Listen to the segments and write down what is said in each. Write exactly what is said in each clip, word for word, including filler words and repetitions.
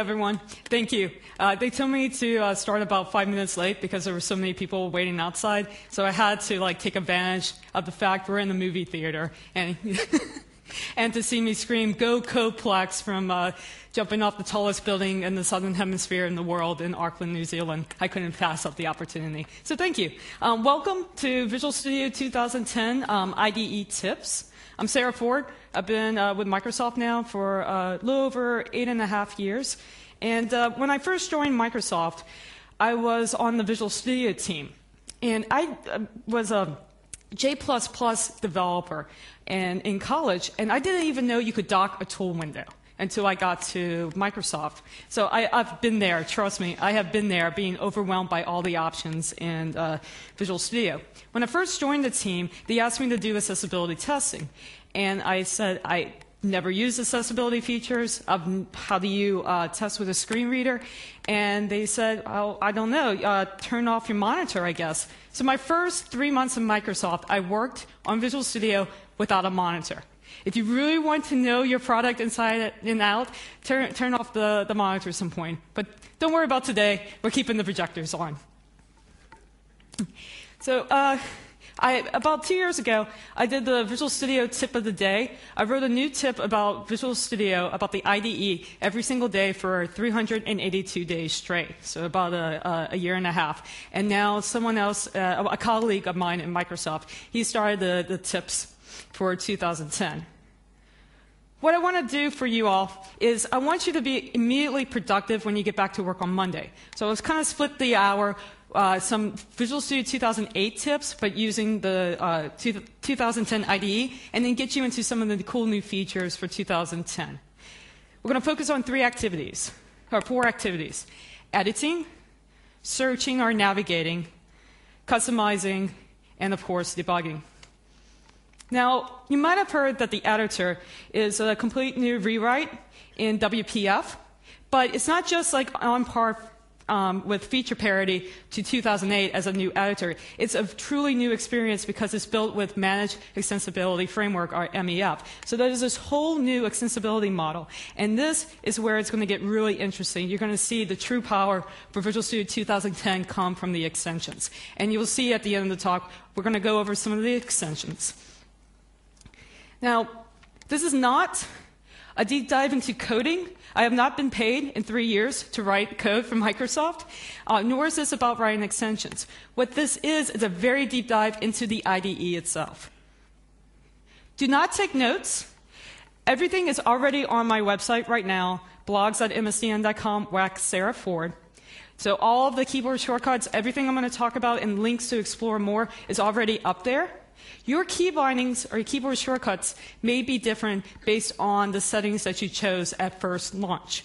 everyone. Thank you. Uh, they told me to uh, start about five minutes late because there were so many people waiting outside, so I had to like take advantage of the fact we're in the movie theater and and to see me scream "Go Coplex" from uh, jumping off the tallest building in the southern hemisphere in the world in Auckland, New Zealand. I couldn't pass up the opportunity. So thank you. Um, welcome to Visual Studio twenty ten um, I D E Tips. I'm Sarah Ford. I've been uh, with Microsoft now for uh, a little over eight and a half years. And uh, when I first joined Microsoft, I was on the Visual Studio team. And I uh, was a J plus plus developer and in college, and I didn't even know you could dock a tool window until I got to Microsoft. So I, I've been there, trust me, I have been there being overwhelmed by all the options in uh, Visual Studio. When I first joined the team, they asked me to do accessibility testing. And I said, I never used accessibility features. Um, how do you uh, test with a screen reader? And they said, oh, I don't know, uh, turn off your monitor, I guess. So my first three months in Microsoft, I worked on Visual Studio without a monitor. If you really want to know your product inside and out, turn, turn off the, the monitor at some point. But don't worry about today. We're keeping the projectors on. So uh, I, about two years ago, I did the Visual Studio tip of the day. I wrote a new tip about Visual Studio, about the I D E, every single day for three hundred eighty-two days straight, so about a, a year and a half. And now someone else, uh, a colleague of mine in Microsoft, he started the, the tips for two thousand ten. What I want to do for you all is I want you to be immediately productive when you get back to work on Monday. So let's kind of split the hour. Uh, some Visual Studio two thousand eight tips, but using the uh, two thousand ten I D E, and then get you into some of the cool new features for two thousand ten. We're going to focus on three activities, or four activities: editing, searching or navigating, customizing, and of course, debugging. Now, you might have heard that the editor is a complete new rewrite in W P F, but it's not just like on par Um, with feature parity to two thousand eight as a new editor. It's a truly new experience because it's built with Managed Extensibility Framework, or M E F. So there's this whole new extensibility model. And this is where it's going to get really interesting. You're going to see the true power for Visual Studio two thousand ten come from the extensions. And you'll see at the end of the talk, we're going to go over some of the extensions. Now, this is not a deep dive into coding. I have not been paid in three years to write code for Microsoft, uh, nor is this about writing extensions. What this is is a very deep dive into the I D E itself. Do not take notes. Everything is already on my website right now, blogs dot M S D N dot com, wax Sarah Ford. So all of the keyboard shortcuts, everything I'm going to talk about, and links to explore more is already up there. Your key bindings or keyboard shortcuts may be different based on the settings that you chose at first launch.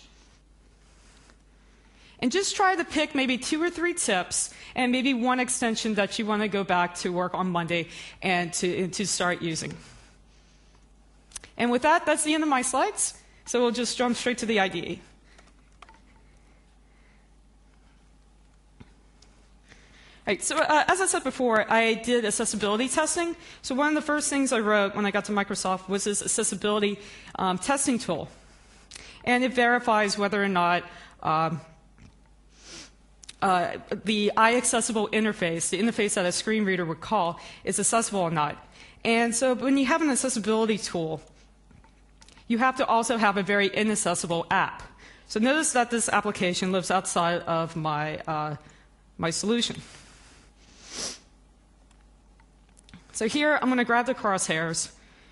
And just try to pick maybe two or three tips and maybe one extension that you want to go back to work on Monday and to, and to start using. And with that, that's the end of my slides. So we'll just jump straight to the I D E. Right, so uh, as I said before, I did accessibility testing. So one of the first things I wrote when I got to Microsoft was this accessibility um, testing tool. And it verifies whether or not um, uh, the iAccessible interface, the interface that a screen reader would call, is accessible or not. And so when you have an accessibility tool, you have to also have a very inaccessible app. So notice that this application lives outside of my, uh, my solution. So here, I'm going to grab the crosshairs,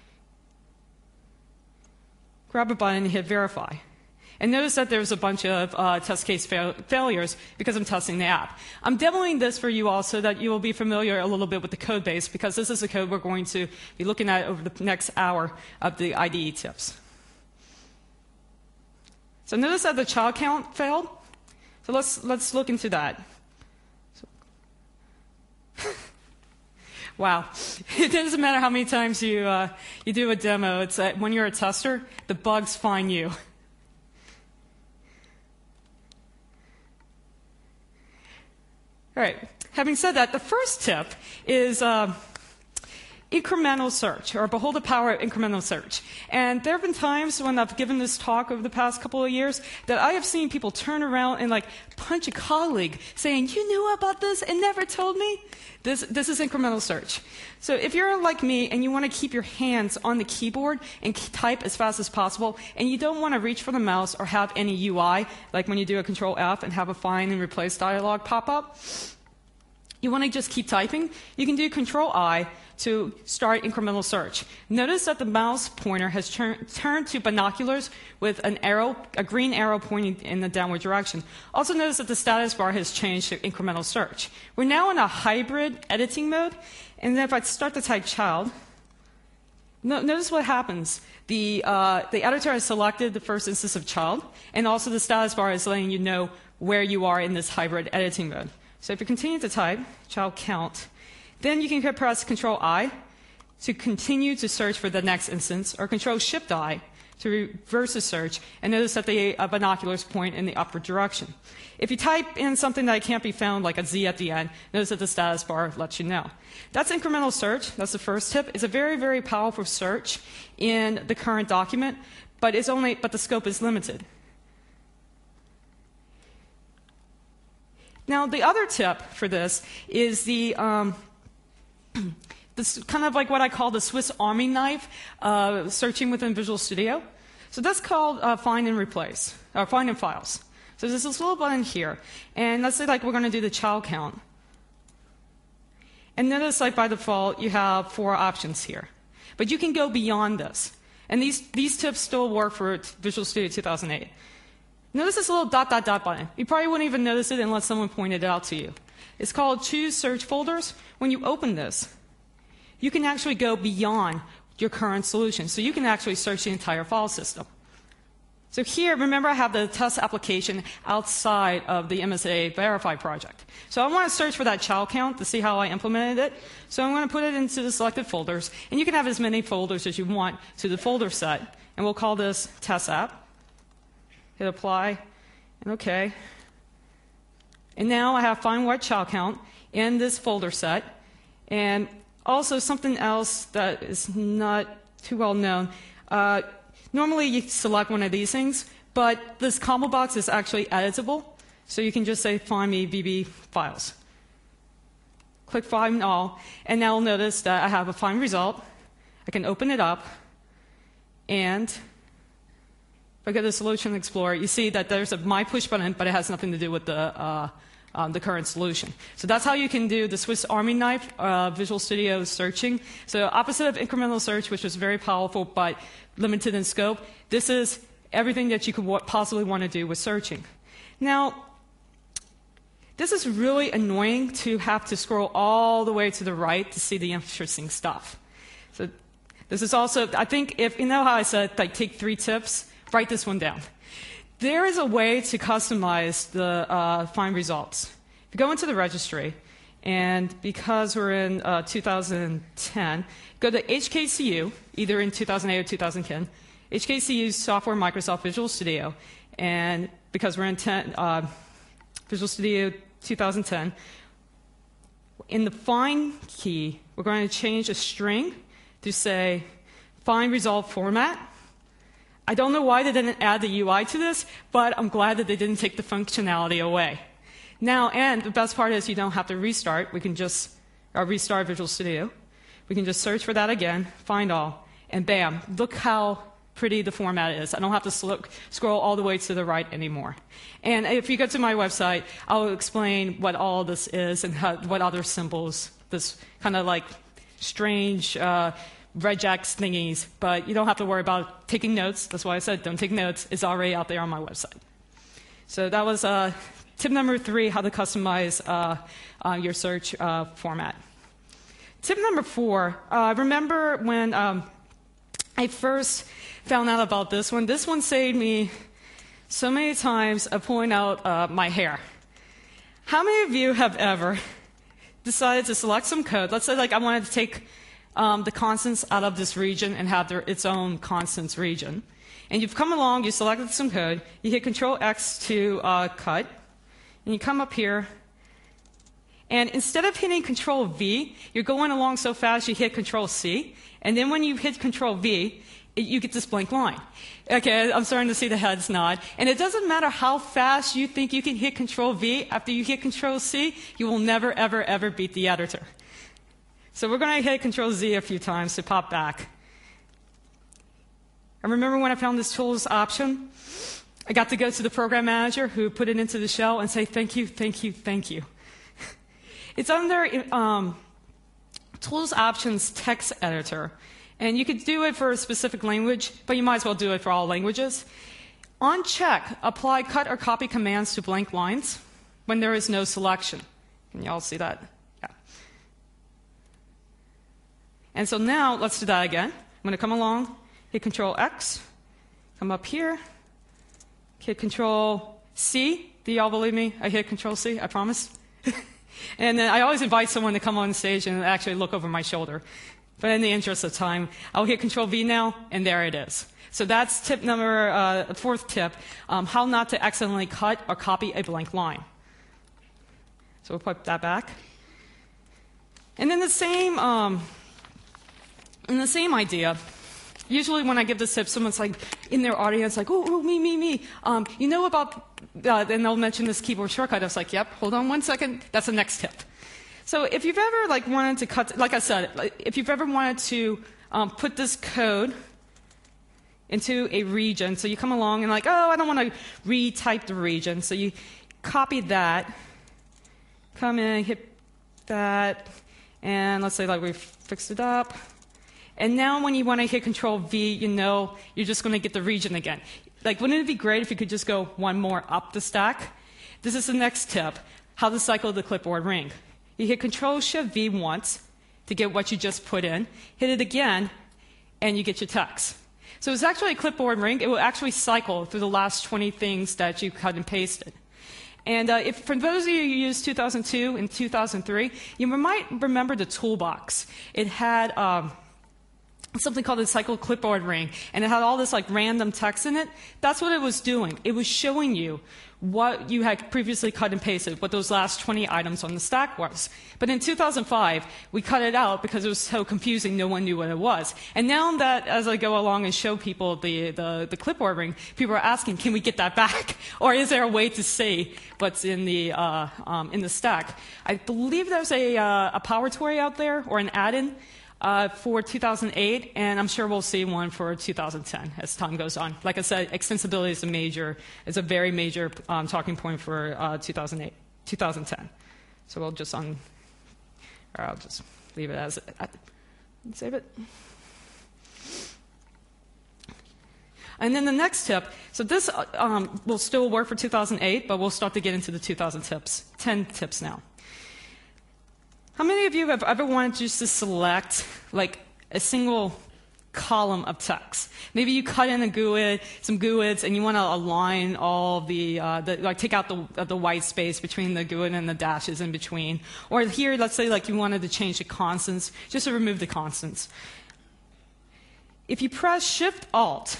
grab a button, and hit verify. And notice that there's a bunch of uh, test case fail failures because I'm testing the app. I'm demoing this for you all so that you will be familiar a little bit with the code base, because this is the code we're going to be looking at over the next hour of the I D E tips. So notice that the child count failed. So let's, let's look into that. So wow. It doesn't matter how many times you, uh, you do a demo. It's uh, when you're a tester, the bugs find you. All right. Having said that, the first tip is, uh, incremental search, or behold the power of incremental search. And there have been times when I've given this talk over the past couple of years that I have seen people turn around and like punch a colleague saying, you knew about this and never told me? This, this is incremental search. So if you're like me and you want to keep your hands on the keyboard and type as fast as possible, and you don't want to reach for the mouse or have any U I, like when you do a control F and have a find and replace dialog pop up, you want to just keep typing, you can do control I to start incremental search. Notice that the mouse pointer has tur turned to binoculars with an arrow, a green arrow pointing in the downward direction. Also notice that the status bar has changed to incremental search. We're now in a hybrid editing mode, and then if I start to type child, no, notice what happens. The, uh, the editor has selected the first instance of child, and also the status bar is letting you know where you are in this hybrid editing mode. So if you continue to type child count, then you can press control I to continue to search for the next instance, or control shift I to reverse the search, and notice that the uh, binoculars point in the upward direction. If you type in something that can't be found, like a Z at the end, notice that the status bar lets you know. That's incremental search. That's the first tip. It's a very, very powerful search in the current document, but, it's only, but the scope is limited. Now, the other tip for this is the um, this kind of like what I call the Swiss Army knife, uh, searching within Visual Studio. So that's called uh, find and replace, or find in files. So there's this little button here, and let's say like we're going to do the child count. And notice like by default you have four options here, but you can go beyond this. And these these tips still work for Visual Studio two thousand eight. Notice this little dot dot dot button. You probably wouldn't even notice it unless someone pointed it out to you. It's called Choose Search Folders. When you open this, you can actually go beyond your current solution. So you can actually search the entire file system. So here, remember I have the test application outside of the M S A Verify project. So I want to search for that child count to see how I implemented it. So I'm going to put it into the selected folders. And you can have as many folders as you want to the folder set. And we'll call this test app. Hit apply, and OK. And now I have find what child count in this folder set. And also something else that is not too well known. Uh, normally you select one of these things, but this combo box is actually editable. So you can just say find me V B files. Click find all, and now you'll notice that I have a find result. I can open it up, and if I go to Solution Explorer, you see that there's a My Push button, but it has nothing to do with the, uh, um, the current solution. So that's how you can do the Swiss Army knife uh, Visual Studio searching. So opposite of incremental search, which was very powerful but limited in scope, this is everything that you could possibly want to do with searching. Now, this is really annoying to have to scroll all the way to the right to see the interesting stuff. So this is also, I think, if you know how I said, like, take three tips, write this one down. There is a way to customize the uh, find results. If you go into the registry, and because we're in uh, two thousand ten, go to H K C U, either in two thousand eight or two thousand ten, H K C U Software Microsoft Visual Studio, and because we're in ten, uh, Visual Studio two thousand ten, in the find key, we're going to change a string to say find result format. I don't know why they didn't add the U I to this, but I'm glad that they didn't take the functionality away. Now, and the best part is you don't have to restart. We can just uh, restart Visual Studio. We can just search for that again, find all, and bam, look how pretty the format is. I don't have to look, scroll all the way to the right anymore. And if you go to my website, I'll explain what all this is and how, what other symbols, this kind of like strange uh, regex thingies, but you don't have to worry about taking notes. That's why I said don't take notes. It's already out there on my website. So that was uh, tip number three, how to customize uh, uh, your search uh, format. Tip number four, uh, remember when um, I first found out about this one? This one saved me so many times of pulling out uh, my hair. How many of you have ever decided to select some code? Let's say like I wanted to take Um, the constants out of this region and have their, its own constants region. And you've come along, you selected some code, you hit Control X to uh, cut, and you come up here, And instead of hitting Control V, you're going along so fast you hit Control C. And then when you hit Control V, it, you get this blank line. Okay, I'm starting to see the heads nod. And it doesn't matter how fast you think you can hit Control V, after you hit Control C, you will never, ever, ever beat the editor. So we're going to hit Control Z a few times to pop back. I remember when I found this tools option, I got to go to the program manager who put it into the shell and say, thank you, thank you, thank you. It's under um, Tools Options Text Editor. And you could do it for a specific language, but you might as well do it for all languages. On check, apply cut or copy commands to blank lines when there is no selection. Can you all see that? Yeah. And so now, let's do that again. I'm going to come along, hit Control X, come up here, hit Control C. Do y'all believe me? I hit Control C, I promise. And then I always invite someone to come on stage and actually look over my shoulder. But in the interest of time, I'll hit Control V now, and there it is. So that's tip number, uh, fourth tip, um, how not to accidentally cut or copy a blank line. So we'll put that back. And then the same, um, and the same idea. Usually when I give this tip, someone's like in their audience, like, oh, oh me, me, me. Um, you know about, uh, and they'll mention this keyboard shortcut. I was like, yep, hold on one second. That's the next tip. So if you've ever like wanted to cut, like I said, if you've ever wanted to um, put this code into a region, so you come along and like, oh, I don't want to retype the region. So you copy that, come in, hit that, and let's say like we've fixed it up. And now when you want to hit Control V, you know you're just going to get the region again. Like, wouldn't it be great if you could just go one more up the stack? This is the next tip, how to cycle the clipboard ring. You hit Control Shift V once to get what you just put in, hit it again, and you get your text. So it's actually a clipboard ring. It will actually cycle through the last twenty things that you cut and pasted. And uh, if, for those of you who used two thousand two and two thousand three, you might remember the toolbox. It had um, something called the cycle clipboard ring, and it had all this like random text in it. That's what it was doing. It was showing you what you had previously cut and pasted, what those last twenty items on the stack was. But in two thousand five, we cut it out because it was so confusing, no one knew what it was. And now that, as I go along and show people the, the, the clipboard ring, people are asking, can we get that back? Or is there a way to see what's in the, uh, um, in the stack? I believe there's a, uh, a PowerTory out there, or an add-in, Uh, for two thousand eight, and I'm sure we'll see one for two thousand ten as time goes on. Like I said, extensibility is a major, is a very major um, talking point for uh, two thousand eight, two thousand ten. So we'll just un, or I'll just leave it as, uh, save it. And then the next tip, so this um, will still work for two thousand eight, but we'll start to get into the two thousand tips, ten tips now. How many of you have ever wanted just to select like a single column of text? Maybe you cut in a G U I D, some G U I Ds, and you want to align all the, uh, the like take out the, uh, the white space between the G U I D and the dashes in between. Or here, let's say like you wanted to change the constants, just to remove the constants. If you press Shift Alt,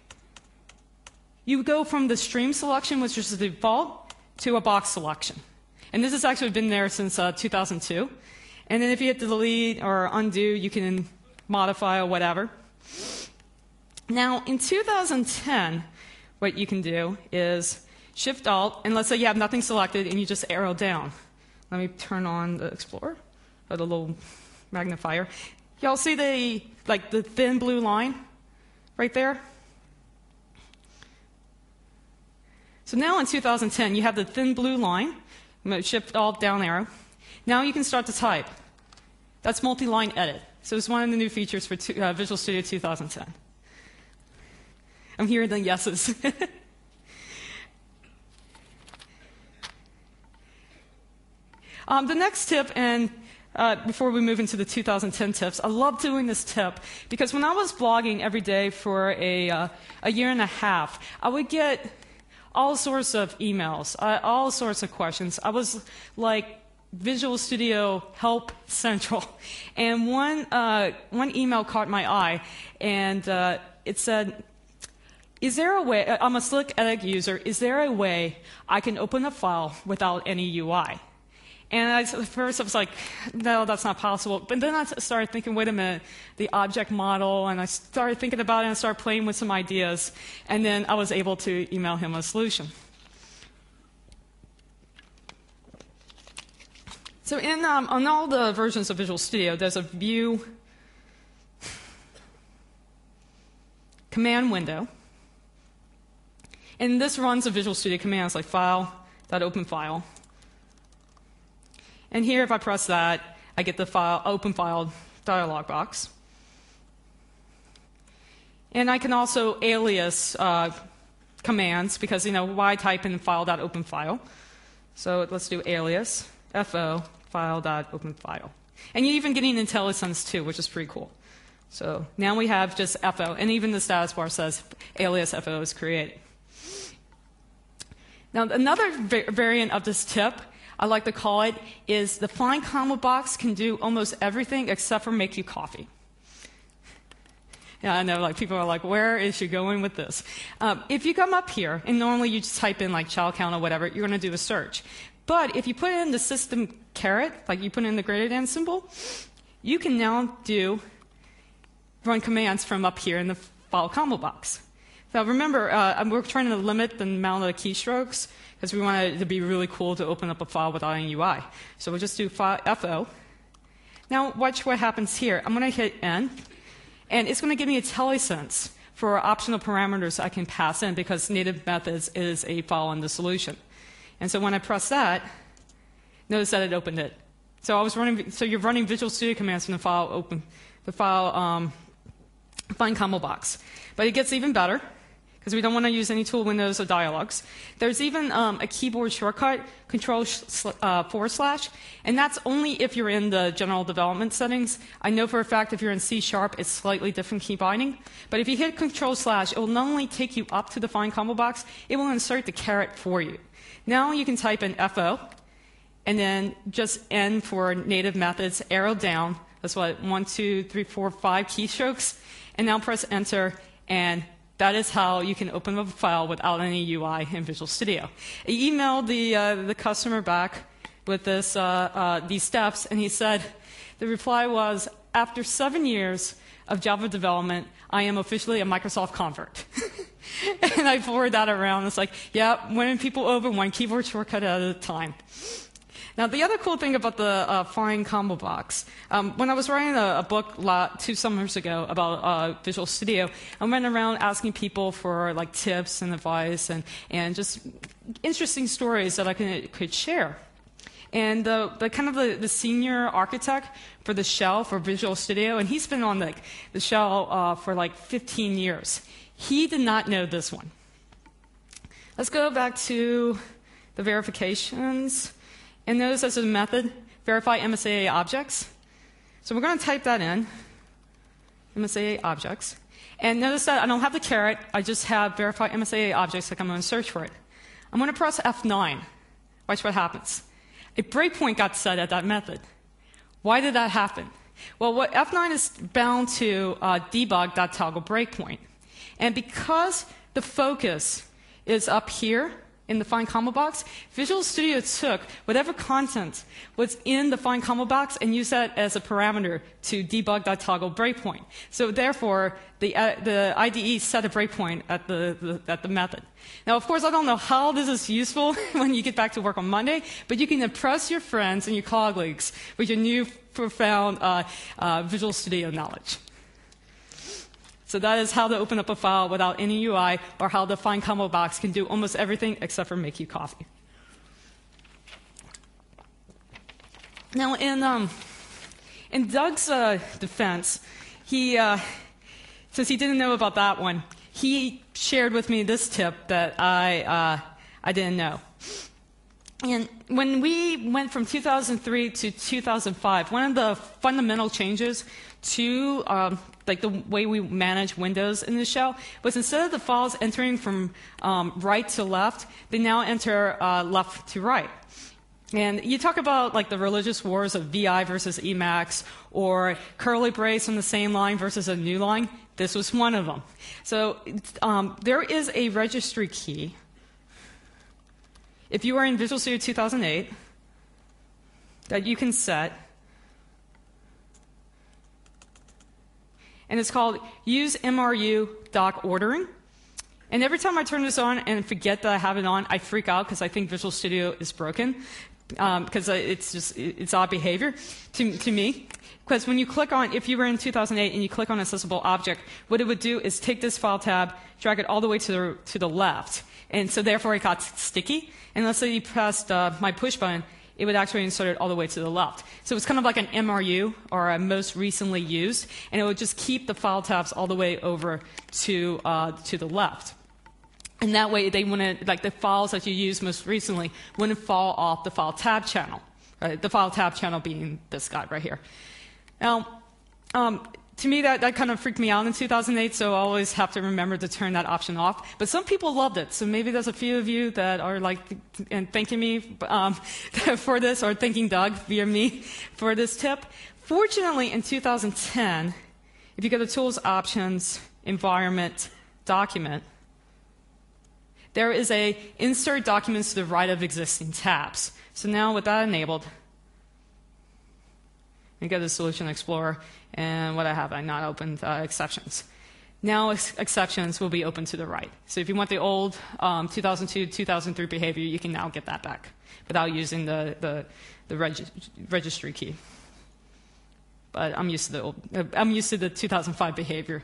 you go from the stream selection, which is the default, to a box selection. And this has actually been there since uh, two thousand two. And then if you hit delete or undo, you can modify or whatever. Now, in two thousand ten, what you can do is Shift Alt, and let's say you have nothing selected, and you just arrow down. Let me turn on the Explorer, or the little magnifier. Y'all see the, like, the thin blue line right there? So now in two thousand ten, you have the thin blue line. I'm going to Shift Alt down arrow. Now you can start to type. That's multi-line edit. So it's one of the new features for two, uh, Visual Studio two thousand ten. I'm hearing the yeses. um, the next tip, and uh, before we move into the two thousand ten tips, I love doing this tip because when I was blogging every day for a, uh, a year and a half, I would get all sorts of emails, uh, all sorts of questions. I was like Visual Studio Help Central. And one, uh, one email caught my eye, and uh, it said, is there a way, I'm a Slick Edit user, is there a way I can open a file without any U I? And I, at first I was like, no, that's not possible. But then I started thinking, wait a minute, the object model, and I started thinking about it and started playing with some ideas. And then I was able to email him a solution. So in, um, on all the versions of Visual Studio, there's a view command window. And this runs the Visual Studio commands like file, dot open file. And here, if I press that, I get the file, open file dialog box. And I can also alias uh, commands because, you know, why type in file.open file? So let's do alias, fo, file.open file. And you're even getting IntelliSense too, which is pretty cool. So now we have just fo, and even the status bar says alias fo is created. Now, another va variant of this tip, I like to call it, is the Find Combo box can do almost everything except for make you coffee. Yeah, I know, like people are like, where is she going with this? Um, if you come up here, and normally you just type in like child count or whatever, you're going to do a search. But if you put in the system caret, like you put in the greater than symbol, you can now do run commands from up here in the file combo box. Now remember, uh, we're trying to limit the amount of keystrokes because we want it to be really cool to open up a file without any U I. So we'll just do file fo. Now watch what happens here. I'm going to hit N, and it's going to give me a IntelliSense for optional parameters I can pass in because native methods is a file in the solution. And so when I press that, notice that it opened it. So I was running. So you're running Visual Studio commands from the file open, the file um, find combo box. But it gets even better, because we don't want to use any tool windows or dialogues. There's even um, a keyboard shortcut, control uh, forward slash, and that's only if you're in the general development settings. I know for a fact if you're in C sharp, it's slightly different key binding. But if you hit control slash, it will not only take you up to the find combo box, it will insert the caret for you. Now you can type in fo, and then just N for native methods, arrow down. That's what, one, two, three, four, five keystrokes. And now press enter, and that is how you can open up a file without any U I in Visual Studio. I emailed the, uh, the customer back with this, uh, uh, these steps, and he said, the reply was, after seven years of Java development, I am officially a Microsoft convert. And I forwarded that around. It's like, yeah, winning people over one keyboard shortcut at a time. Now, the other cool thing about the uh, Find Combo box, um, when I was writing a, a book lot, two summers ago about uh, Visual Studio, I went around asking people for like tips and advice and, and just interesting stories that I could, could share. And the, the kind of the, the senior architect for the shell for Visual Studio, and he's been on the, the shell uh, for like fifteen years. He did not know this one. Let's go back to the verifications. And notice as a method, verify M S A A objects. So we're going to type that in, M S A A objects. And notice that I don't have the caret. I just have verify M S A A objects, like I'm going to search for it. I'm going to press F nine. Watch what happens. A breakpoint got set at that method. Why did that happen? Well, what F nine is bound to uh, debug.toggle breakpoint. And because the focus is up here in the Find Combo box, Visual Studio took whatever content was in the Find Combo box and used that as a parameter to debug.toggle breakpoint. So therefore, the, uh, the I D E set a breakpoint at the, the, at the method. Now, of course, I don't know how this is useful when you get back to work on Monday, but you can impress your friends and your colleagues with your new profound uh, uh, Visual Studio knowledge. So that is how to open up a file without any U I, or how the Find Combo box can do almost everything except for make you coffee. Now, in, um, in Doug's uh, defense, he, uh, since he didn't know about that one, he shared with me this tip that I, uh, I didn't know. And when we went from two thousand three to two thousand five, one of the fundamental changes to um, like the way we manage Windows in the shell was instead of the files entering from um, right to left, they now enter uh, left to right. And you talk about like the religious wars of V I versus Emacs, or curly brace on the same line versus a new line. This was one of them. So um, there is a registry key. If you are in Visual Studio two thousand eight, that you can set. And it's called Use M R U Doc Ordering. And every time I turn this on and forget that I have it on, I freak out because I think Visual Studio is broken, because um, it's just it's odd behavior to, to me. Because when you click on, if you were in two thousand eight and you click on Accessible Object, what it would do is take this file tab, drag it all the way to the, to the left. And so therefore it got sticky. And let's say you pressed uh, my push button, it would actually insert it all the way to the left. So it's kind of like an M R U, or a most recently used, and it would just keep the file tabs all the way over to uh, to the left. And that way, they wouldn't, like the files that you used most recently wouldn't fall off the file tab channel. Right? The file tab channel being this guy right here. Now, um, to me, that, that kind of freaked me out in two thousand eight, so I always have to remember to turn that option off. But some people loved it, so maybe there's a few of you that are like and thanking me um, for this, or thanking Doug via me for this tip. Fortunately, in two thousand ten, if you go to Tools, Options, Environment, Document, there is a Insert Documents to the right of existing tabs. So now with that enabled, you go to Solution Explorer, and what I have, I not opened uh, exceptions. Now ex exceptions will be open to the right. So if you want the old um, two thousand two, two thousand three behavior, you can now get that back without using the, the, the reg registry key. But I'm used to the old, uh, I'm used to the two thousand five behavior.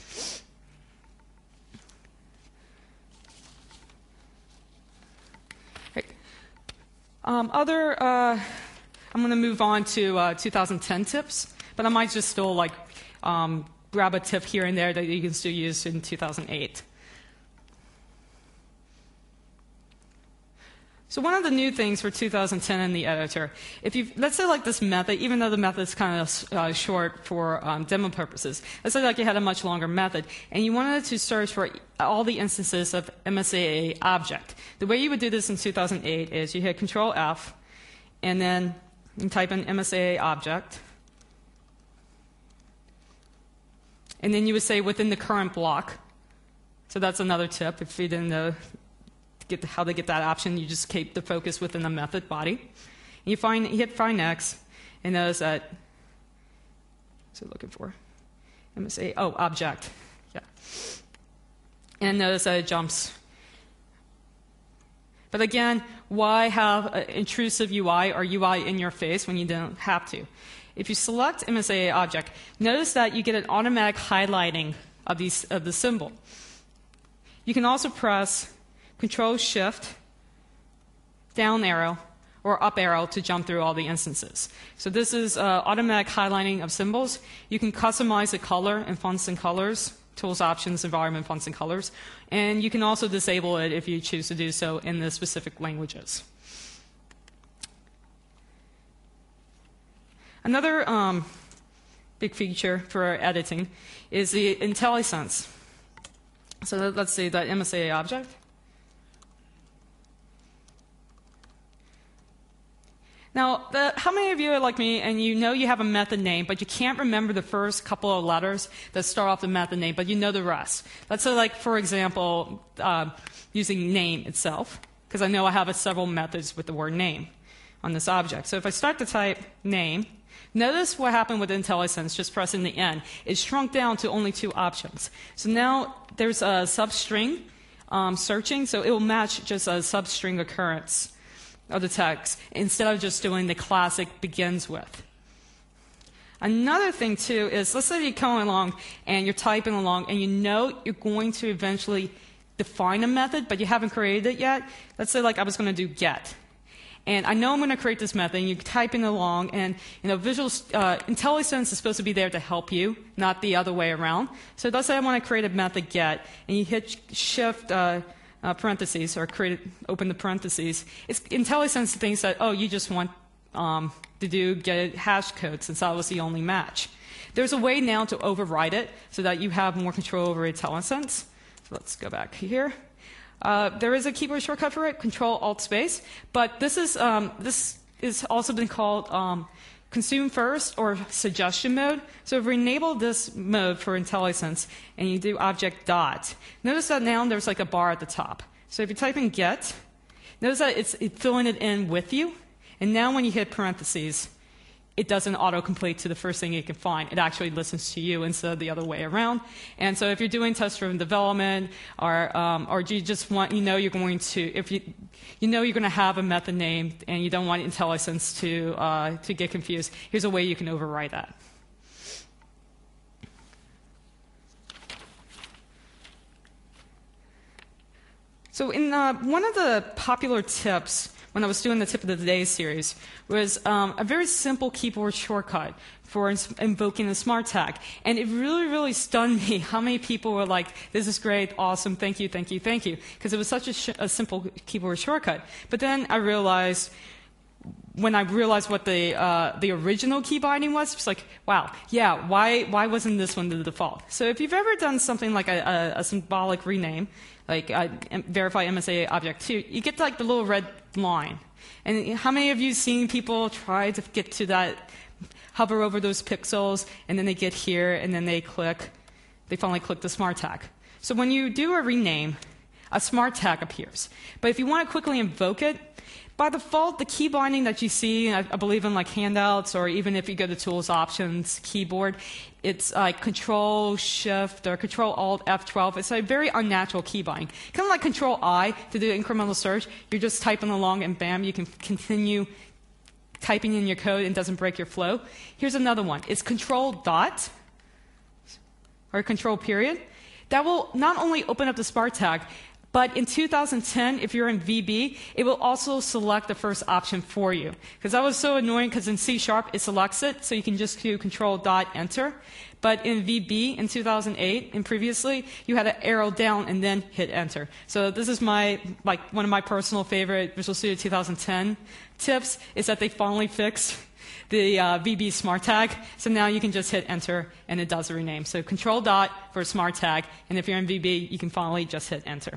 Right. Um, other, uh, I'm going to move on to uh, two thousand ten tips. But I might just still like um, grab a tip here and there that you can still use in two thousand eight. So one of the new things for two thousand ten in the editor, if you let's say like this method, even though the method is kind of uh, short for um, demo purposes, let's say like you had a much longer method, and you wanted to search for all the instances of M S A A object. The way you would do this in two thousand eight is you hit Control F, and then you type in M S A A object. And then you would say within the current block. So that's another tip. If you didn't know get the, how to get that option, you just keep the focus within the method body. And you, find, you hit Find Next, and notice that, what's it looking for? M S A, oh, object. Yeah. And notice that it jumps. But again, why have an intrusive U I or U I in your face when you don't have to? If you select M S A A object, notice that you get an automatic highlighting of, these, of the symbol. You can also press Control Shift, down arrow, or up arrow to jump through all the instances. So this is uh, automatic highlighting of symbols. You can customize the color and fonts and colors, Tools, Options, Environment, Fonts and Colors. And you can also disable it if you choose to do so in the specific languages. Another um, big feature for editing is the IntelliSense. So let's see that M S A A object. Now, the, how many of you are like me and you know you have a method name, but you can't remember the first couple of letters that start off the method name, but you know the rest? Let's say, like, for example, uh, using name itself, because I know I have a several methods with the word name on this object. So if I start to type name, notice what happened with IntelliSense, just pressing the N. It shrunk down to only two options. So now there's a substring um, searching, so it will match just a substring occurrence of the text instead of just doing the classic begins with. Another thing, too, is let's say you're going along and you're typing along and you know you're going to eventually define a method, but you haven't created it yet. Let's say like I was going to do get. And I know I'm going to create this method, and you're typing along, and you know, Visual uh, IntelliSense is supposed to be there to help you, not the other way around. So let's say I want to create a method get, and you hit Shift uh, uh, parentheses, or create open the parentheses. It's, IntelliSense thinks that, oh, you just want um, to do get hash code, since that was the only match. There's a way now to override it so that you have more control over IntelliSense. So let's go back here. Uh, there is a keyboard shortcut for it, Control Alt Space, but this is um, this is also been called um, Consume First or Suggestion Mode. So if we enable this mode for IntelliSense and you do Object Dot, notice that now there's like a bar at the top. So if you type in Get, notice that it's, it's filling it in with you, And now when you hit parentheses, it doesn't autocomplete to the first thing it can find. It actually listens to you instead of the other way around. And so if you're doing test-driven development, or um, or you just want, you know, you're going to, if you you know you're going to have a method name and you don't want IntelliSense to uh, to get confused, here's a way you can override that. So in uh, one of the popular tips when I was doing the Tip of the Day series was um, a very simple keyboard shortcut for invoking the smart tag. And it really, really stunned me how many people were like, this is great, awesome, thank you, thank you, thank you, because it was such a, sh a simple keyboard shortcut. But then I realized, when I realized what the uh, the original key binding was, it's like, wow, yeah, why why wasn't this one the default? So if you've ever done something like a, a, a symbolic rename, like uh, verify M S A object two, you get like the little red line. And how many of you seen people try to get to that, hover over those pixels, and then they get here, and then they click, they finally click the smart tag. So when you do a rename, a smart tag appears. But if you want to quickly invoke it, by default, the key binding that you see, I, I believe in like handouts, or even if you go to Tools, Options, Keyboard, it's like Control Shift or Control Alt F twelve. It's a very unnatural key binding. Kind of like Control I to do incremental search. You're just typing along, and bam, you can continue typing in your code and it doesn't break your flow. Here's another one. It's Control Dot or Control Period. That will not only open up the smart tag, but in two thousand ten, if you're in V B, it will also select the first option for you. Because that was so annoying, because in C Sharp, it selects it, so you can just do Control Dot Enter. But in V B, in two thousand eight, and previously, you had to arrow down and then hit Enter. So this is my, like, one of my personal favorite Visual Studio two thousand ten tips, is that they finally fixed the uh, V B smart tag. So now you can just hit Enter, and it does the rename. So Control Dot for smart tag, and if you're in V B, you can finally just hit Enter.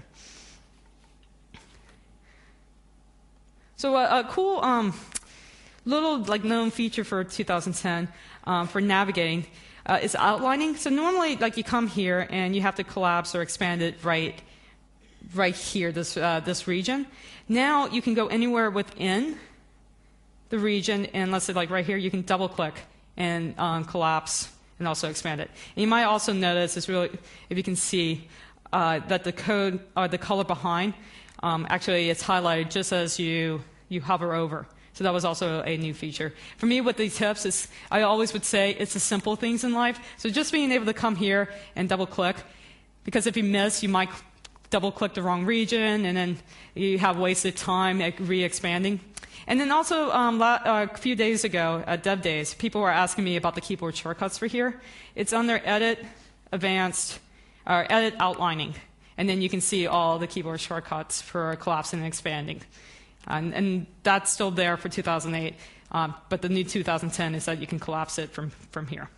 So a, a cool um, little like known feature for two thousand ten um, for navigating uh, is outlining. So normally, like you come here and you have to collapse or expand it right, right here, this uh, this region. Now you can go anywhere within the region, and let's say like right here, you can double click and um, collapse and also expand it. And you might also notice, it's really, if you can see, uh, that the code or the color behind. Um, actually, it's highlighted just as you, you hover over. So that was also a new feature. For me, with these tips, is I always would say it's the simple things in life. So just being able to come here and double-click, because if you miss, you might double-click the wrong region, and then you have wasted time re-expanding. And then also, um, uh, a few days ago at Dev Days, people were asking me about the keyboard shortcuts for here. It's under Edit, Advanced, or Edit Outlining. And then you can see all the keyboard shortcuts for collapsing and expanding. And, and that's still there for two thousand eight. Um, but the new two thousand ten is that you can collapse it from, from here.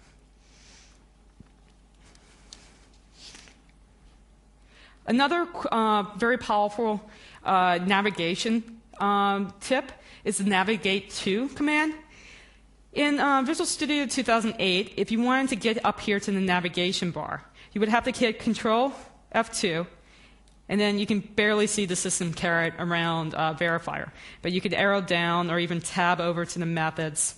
Another uh, very powerful uh, navigation um, tip is the Navigate To command. In uh, Visual Studio two thousand eight, if you wanted to get up here to the navigation bar, you would have to hit Control F two, and then you can barely see the system caret around uh, verifier. But you could arrow down or even tab over to the methods,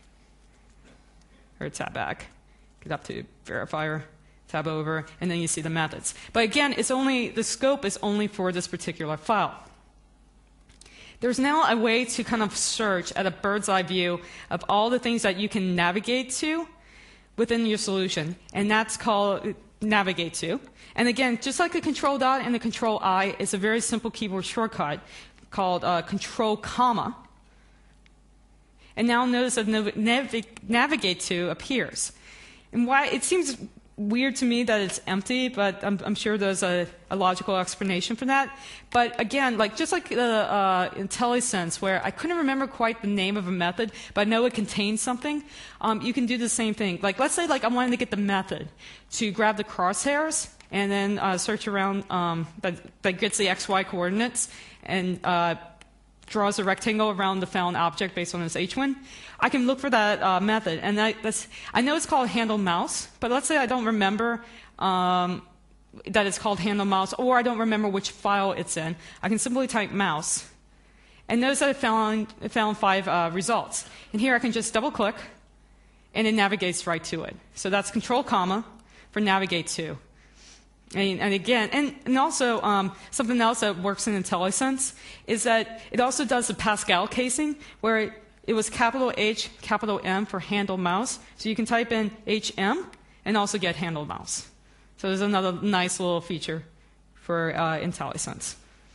or tab back, get up to verifier, tab over, and then you see the methods. But again, it's only, the scope is only for this particular file. There's now a way to kind of search at a bird's eye view of all the things that you can navigate to within your solution, and that's called Navigate To. And again, just like the Control Dot and the Control I, it's a very simple keyboard shortcut called uh, Control Comma. And now notice that nav nav Navigate To appears. And why it seems weird to me that it's empty, but I'm, I'm sure there's a, a logical explanation for that. But again, like just like the uh, IntelliSense, where I couldn't remember quite the name of a method, but I know it contains something, um, you can do the same thing. Like let's say like I wanted to get the method to grab the crosshairs and then uh, search around um, that, that gets the X Y coordinates and uh, draws a rectangle around the found object based on its H one. I can look for that uh, method, and I, that's, I know it's called handle mouse, but let's say I don't remember um, that it's called handle mouse, or I don't remember which file it's in. I can simply type mouse, And notice that it found, it found five uh, results. And here I can just double click, and it navigates right to it. So that's control comma for navigate to. And, and again, and, and also um, something else that works in IntelliSense is that it also does the Pascal casing, where it, it was capital H, capital M for handle mouse. So you can type in H M and also get handle mouse. So there's another nice little feature for uh, IntelliSense.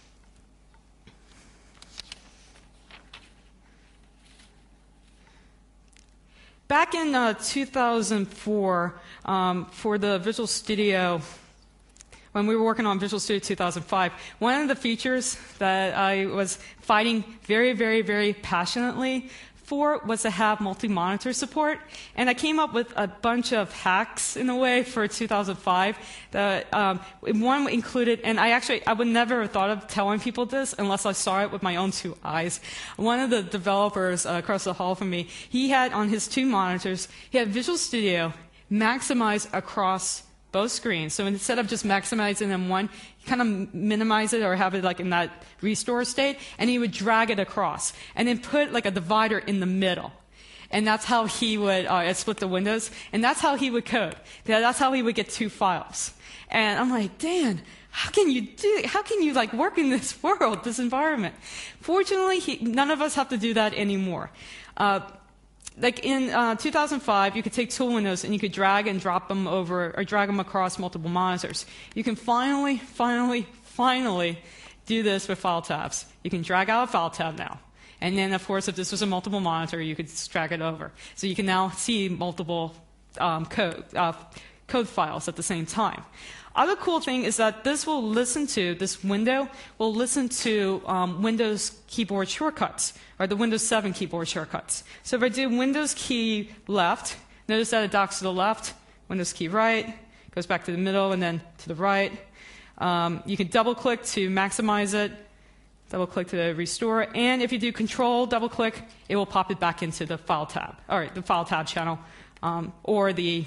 Back in uh, two thousand four, um, for the Visual Studio, when we were working on Visual Studio two thousand five, one of the features that I was fighting very, very, very passionately for was to have multi-monitor support. And I came up with a bunch of hacks, in a way, for two thousand five. The, um, one included, and I actually, I would never have thought of telling people this unless I saw it with my own two eyes. One of the developers uh, across the hall from me, he had on his two monitors, he had Visual Studio maximized across both screens. So instead of just maximizing them one, kind of minimize it or have it like in that restore state, and he would drag it across and then put like a divider in the middle. And that's how he would uh, split the windows, and that's how he would code. That's how he would get two files. And I'm like, Dan, how can you do? How can you like work in this world, this environment? Fortunately, he, none of us have to do that anymore. Uh, Like in uh, two thousand five, you could take tool windows and you could drag and drop them over, or drag them across multiple monitors. You can finally, finally, finally do this with file tabs. You can drag out a file tab now. And then, of course, if this was a multiple monitor, you could just drag it over. So you can now see multiple um, code, uh, code files at the same time. Other cool thing is that this will listen to, this window will listen to um, Windows keyboard shortcuts, or the Windows seven keyboard shortcuts. So if I do Windows key left, notice that it docks to the left, Windows key right, goes back to the middle and then to the right. Um, you can double click to maximize it, double click to restore, and if you do control double click, it will pop it back into the file tab, or the file tab channel, um, or the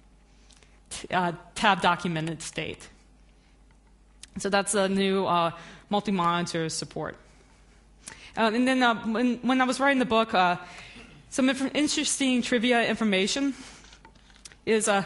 Uh, tab documented state. So that's a new uh, multi-monitor support. Uh, and then uh, when, when I was writing the book, uh, some inf interesting trivia information is uh,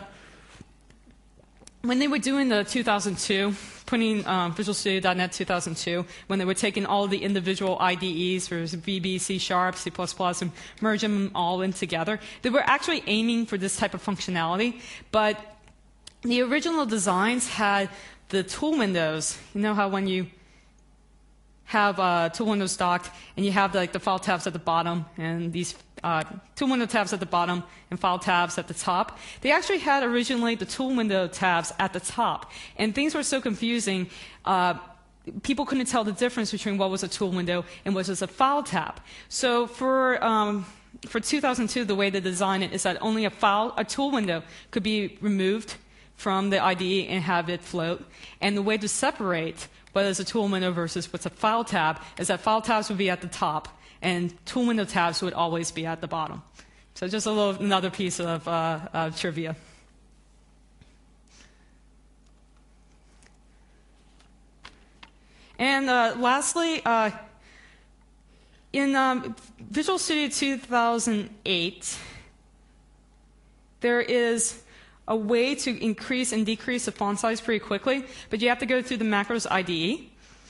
when they were doing the two thousand two, putting um, Visual Studio dot net two thousand two, when they were taking all the individual I D Es for V B, C Sharp, C plus plus, and merging them all in together, they were actually aiming for this type of functionality, but the original designs had the tool windows. You know how when you have uh, tool windows docked and you have like the file tabs at the bottom and these uh, tool window tabs at the bottom and file tabs at the top? They actually had originally the tool window tabs at the top. And things were so confusing, uh, people couldn't tell the difference between what was a tool window and what was a file tab. So for um, for two thousand two, the way they designed it is that only a file, a tool window could be removed from the I D E and have it float. And the way to separate whether it's a tool window versus what's a file tab is that file tabs would be at the top and tool window tabs would always be at the bottom. So just a little another piece of uh, uh, trivia. And uh, lastly, uh, in um, Visual Studio two thousand eight, there is a way to increase and decrease the font size pretty quickly, but you have to go through the macros I D E.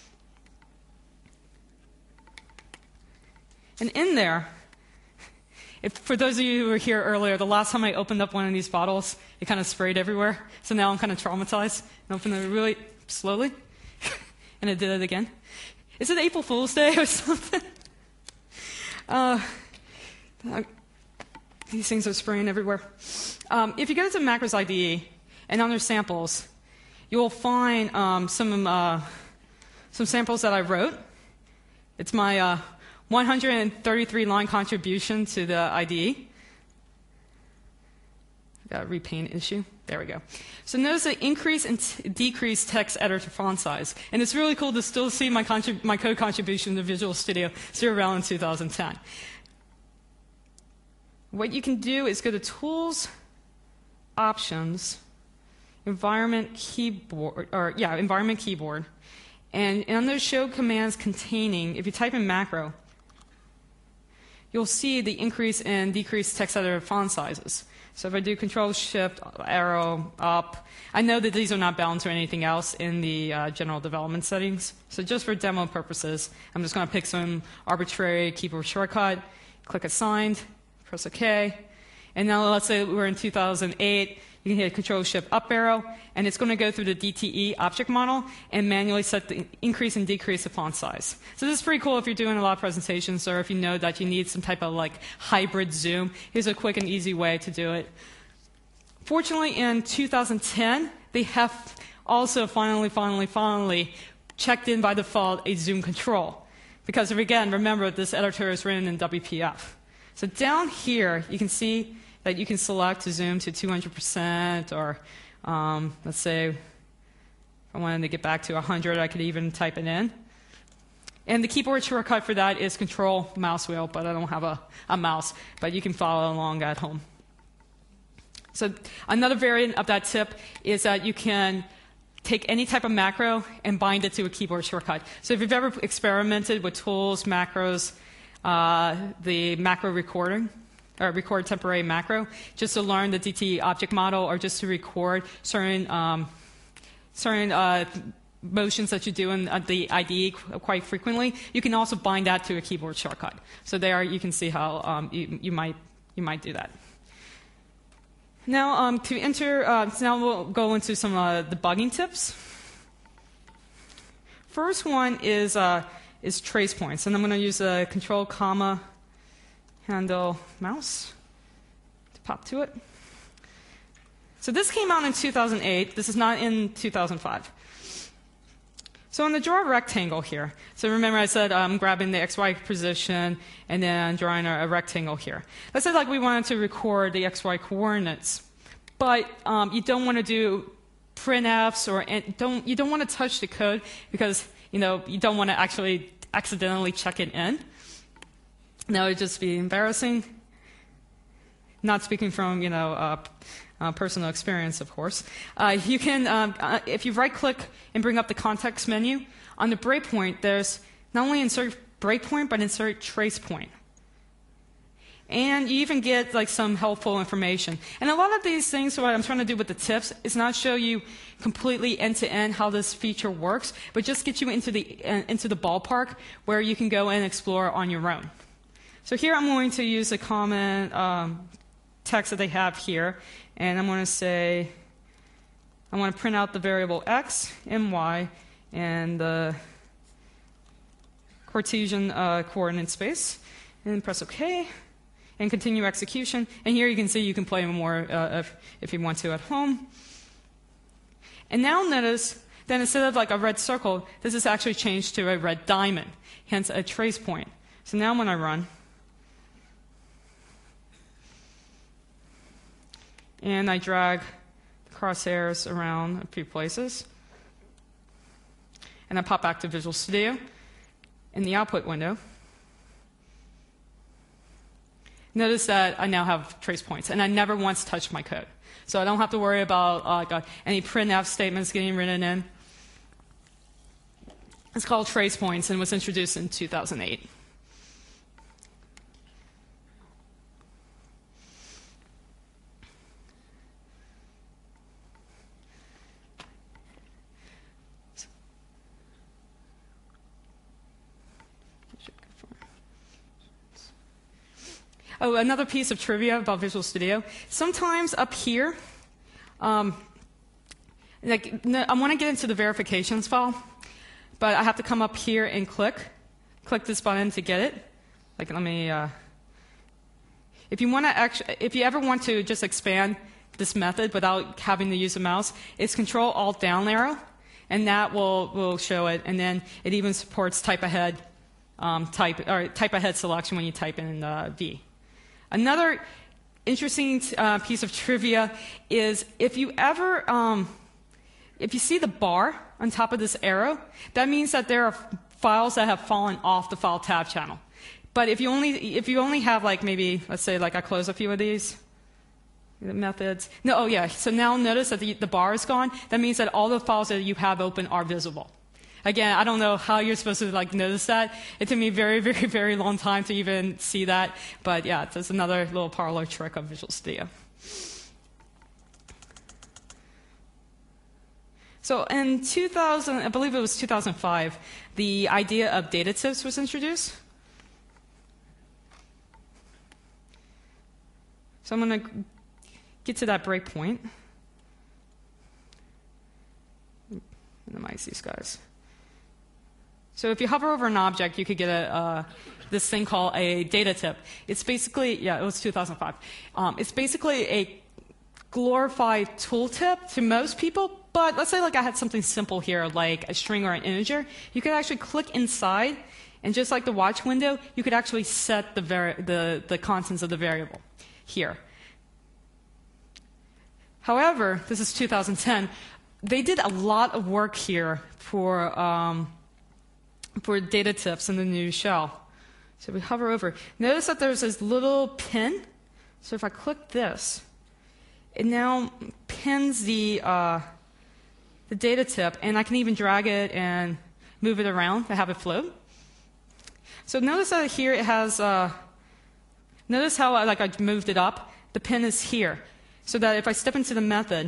And in there, if, for those of you who were here earlier, the last time I opened up one of these bottles, it kind of sprayed everywhere. So now I'm kind of traumatized. I opened it really slowly, and it did it again. Is it April Fool's Day or something? Uh, these things are spraying everywhere. Um, if you go to macros I D E and under samples, you will find um, some uh, some samples that I wrote. It's my uh, one hundred thirty-three line contribution to the I D E. Got a repaint issue. There we go. So notice the increase and t decrease text editor font size, and it's really cool to still see my my code contribution to Visual Studio still around in two thousand ten. What you can do is go to Tools, Options, Environment Keyboard, or yeah, Environment Keyboard, and under Show Commands Containing, if you type in macro, you'll see the increase and decrease text editor font sizes. So if I do Control Shift arrow up, I know that these are not bound to anything else in the uh, general development settings. So just for demo purposes, I'm just going to pick some arbitrary keyboard shortcut, click Assigned, press OK. And now let's say we're in two thousand eight. You can hit Control Shift up arrow, and it's going to go through the D T E object model and manually set the increase and decrease the font size. So this is pretty cool if you're doing a lot of presentations or if you know that you need some type of like hybrid zoom. Here's a quick and easy way to do it. Fortunately, in two thousand ten, they have also finally, finally, finally checked in by default a zoom control. Because again, remember, this editor is written in W P F. So down here, you can see that you can select to zoom to two hundred percent, or um, let's say if I wanted to get back to one hundred, I could even type it in. And the keyboard shortcut for that is Control mouse wheel, but I don't have a, a mouse, but you can follow along at home. So another variant of that tip is that you can take any type of macro and bind it to a keyboard shortcut. So if you've ever experimented with tools, macros, uh, the macro recording, or record temporary macro, just to learn the D T E object model, or just to record certain um, certain uh, motions that you do in the I D E quite frequently. You can also bind that to a keyboard shortcut. So there, you can see how um, you, you might you might do that. Now, um, to enter, uh, so now we'll go into some uh, debugging tips. First one is uh, is trace points, and I'm going to use a Control comma handle mouse to pop to it. So this came out in two thousand eight. This is not in two thousand five. So I'm going to draw a rectangle here. So remember I said I'm grabbing the X Y position and then I'm drawing a, a rectangle here. Let's say like we wanted to record the X Y coordinates, but um, you don't want to do printfs, or don't you don't want to touch the code because you know you don't want to actually accidentally check it in. That would just be embarrassing. Not speaking from, you know, uh, uh, personal experience, of course. Uh, you can, um, uh, if you right-click and bring up the context menu, on the breakpoint, there's not only insert breakpoint, but insert trace point. And you even get like some helpful information. And a lot of these things, what I'm trying to do with the tips, is not show you completely end-to-end how this feature works, but just get you into the uh, into the ballpark where you can go and explore on your own. So here I'm going to use a common um, text that they have here, and I'm going to say I want to print out the variable x and y and the Cartesian uh, coordinate space, and press OK, and continue execution. And here you can see you can play more uh, if, if you want to at home. And now notice that instead of like a red circle, this is actually changed to a red diamond, hence a trace point. So now when I run, and I drag the crosshairs around a few places, and I pop back to Visual Studio in the output window. Notice that I now have trace points, and I never once touched my code. So I don't have to worry about uh, like, any printf statements getting written in. It's called trace points and was introduced in two thousand eight. Oh, another piece of trivia about Visual Studio. Sometimes up here, um, like I want to get into the verifications file, but I have to come up here and click, click this button to get it. Like, let me. Uh, if you want to actually, if you ever want to just expand this method without having to use a mouse, it's Control Alt down arrow, and that will will show it. And then it even supports type ahead, um, type or type ahead selection when you type in uh, V. Another interesting uh, piece of trivia is if you ever, um, if you see the bar on top of this arrow, that means that there are files that have fallen off the file tab channel. But if you only, if you only have like maybe, let's say like I close a few of these the methods. No, oh yeah. So now notice that the, the bar is gone. That means that all the files that you have open are visible. Again, I don't know how you're supposed to like notice that. It took me a very, very, very long time to even see that. But yeah, that's another little parlor trick of Visual Studio. So in two thousand, I believe it was two thousand five, the idea of data tips was introduced. So I'm going to get to that breakpoint. Minimize these guys. So if you hover over an object, you could get a, uh, this thing called a data tip. It's basically, yeah, it was two thousand five. Um, it's basically a glorified tooltip to most people, but let's say like I had something simple here, like a string or an integer. You could actually click inside, and just like the watch window, you could actually set the, vari the, the contents of the variable here. However, this is two thousand ten. They did a lot of work here for, um, for data tips in the new shell. So we hover over. Notice that there's this little pin. So if I click this, it now pins the, uh, the data tip, and I can even drag it and move it around to have it float. So notice that here it has, uh, notice how I, like I moved it up. The pin is here, so that if I step into the method,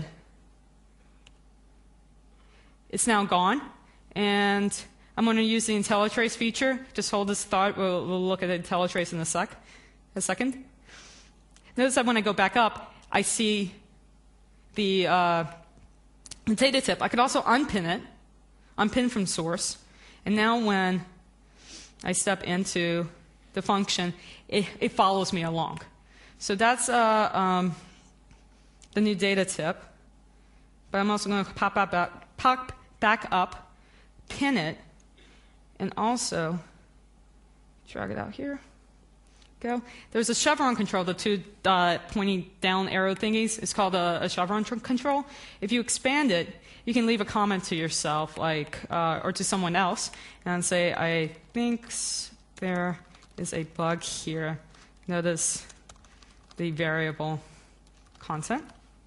it's now gone. And I'm going to use the IntelliTrace feature. Just hold this thought. We'll, we'll look at IntelliTrace in a sec, a second. Notice that when I go back up, I see the, uh, the data tip. I could also unpin it, unpin from source. And now when I step into the function, it, it follows me along. So that's uh, um, the new data tip. But I'm also going to pop, up, back, pop back up, pin it, and also drag it out here. Go. There's a chevron control, the two uh, pointing down arrow thingies. It's called a, a chevron control. If you expand it, you can leave a comment to yourself, like, uh, or to someone else, and say, I think there is a bug here. Notice the variable content.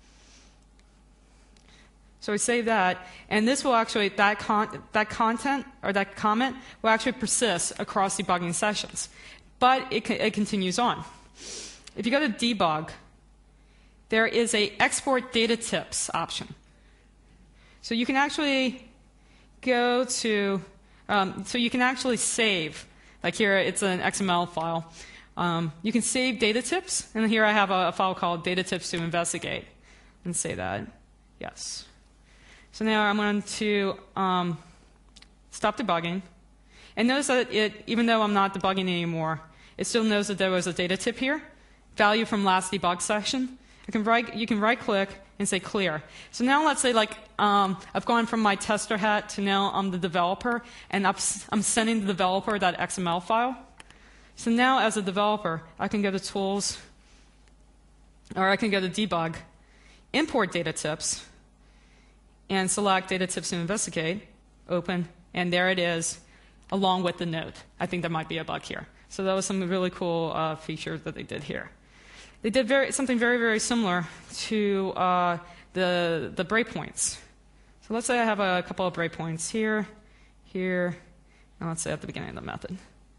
So we save that, and this will actually, that, con that content, or that comment, will actually persist across debugging sessions. But it, it continues on. If you go to debug, there is a export data tips option. So you can actually go to, um, so you can actually save, like here it's an X M L file. Um, you can save data tips, and here I have a, a file called data tips to investigate, and say that, yes. So now I'm going to um, stop debugging. And notice that it, even though I'm not debugging anymore, it still knows that there was a data tip here, value from last debug session. You can right, you can right click and say clear. So now let's say like um, I've gone from my tester hat to now I'm the developer, and I'm sending the developer that X M L file. So now as a developer, I can go to tools, or I can go to debug, import data tips, and select data tips to investigate, open, and there it is, along with the note. I think there might be a bug here. So that was some really cool uh, features that they did here. They did very, something very, very similar to uh, the, the breakpoints. So let's say I have a couple of breakpoints here, here, and let's say at the beginning of the method.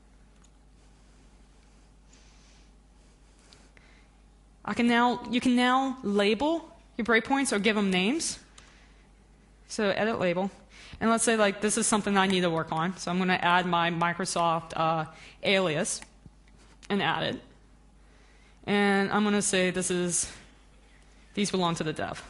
I can now, you can now label your breakpoints or give them names. So edit label. And let's say like this is something I need to work on. So I'm going to add my Microsoft uh, alias and add it. And I'm going to say this is, these belong to the dev.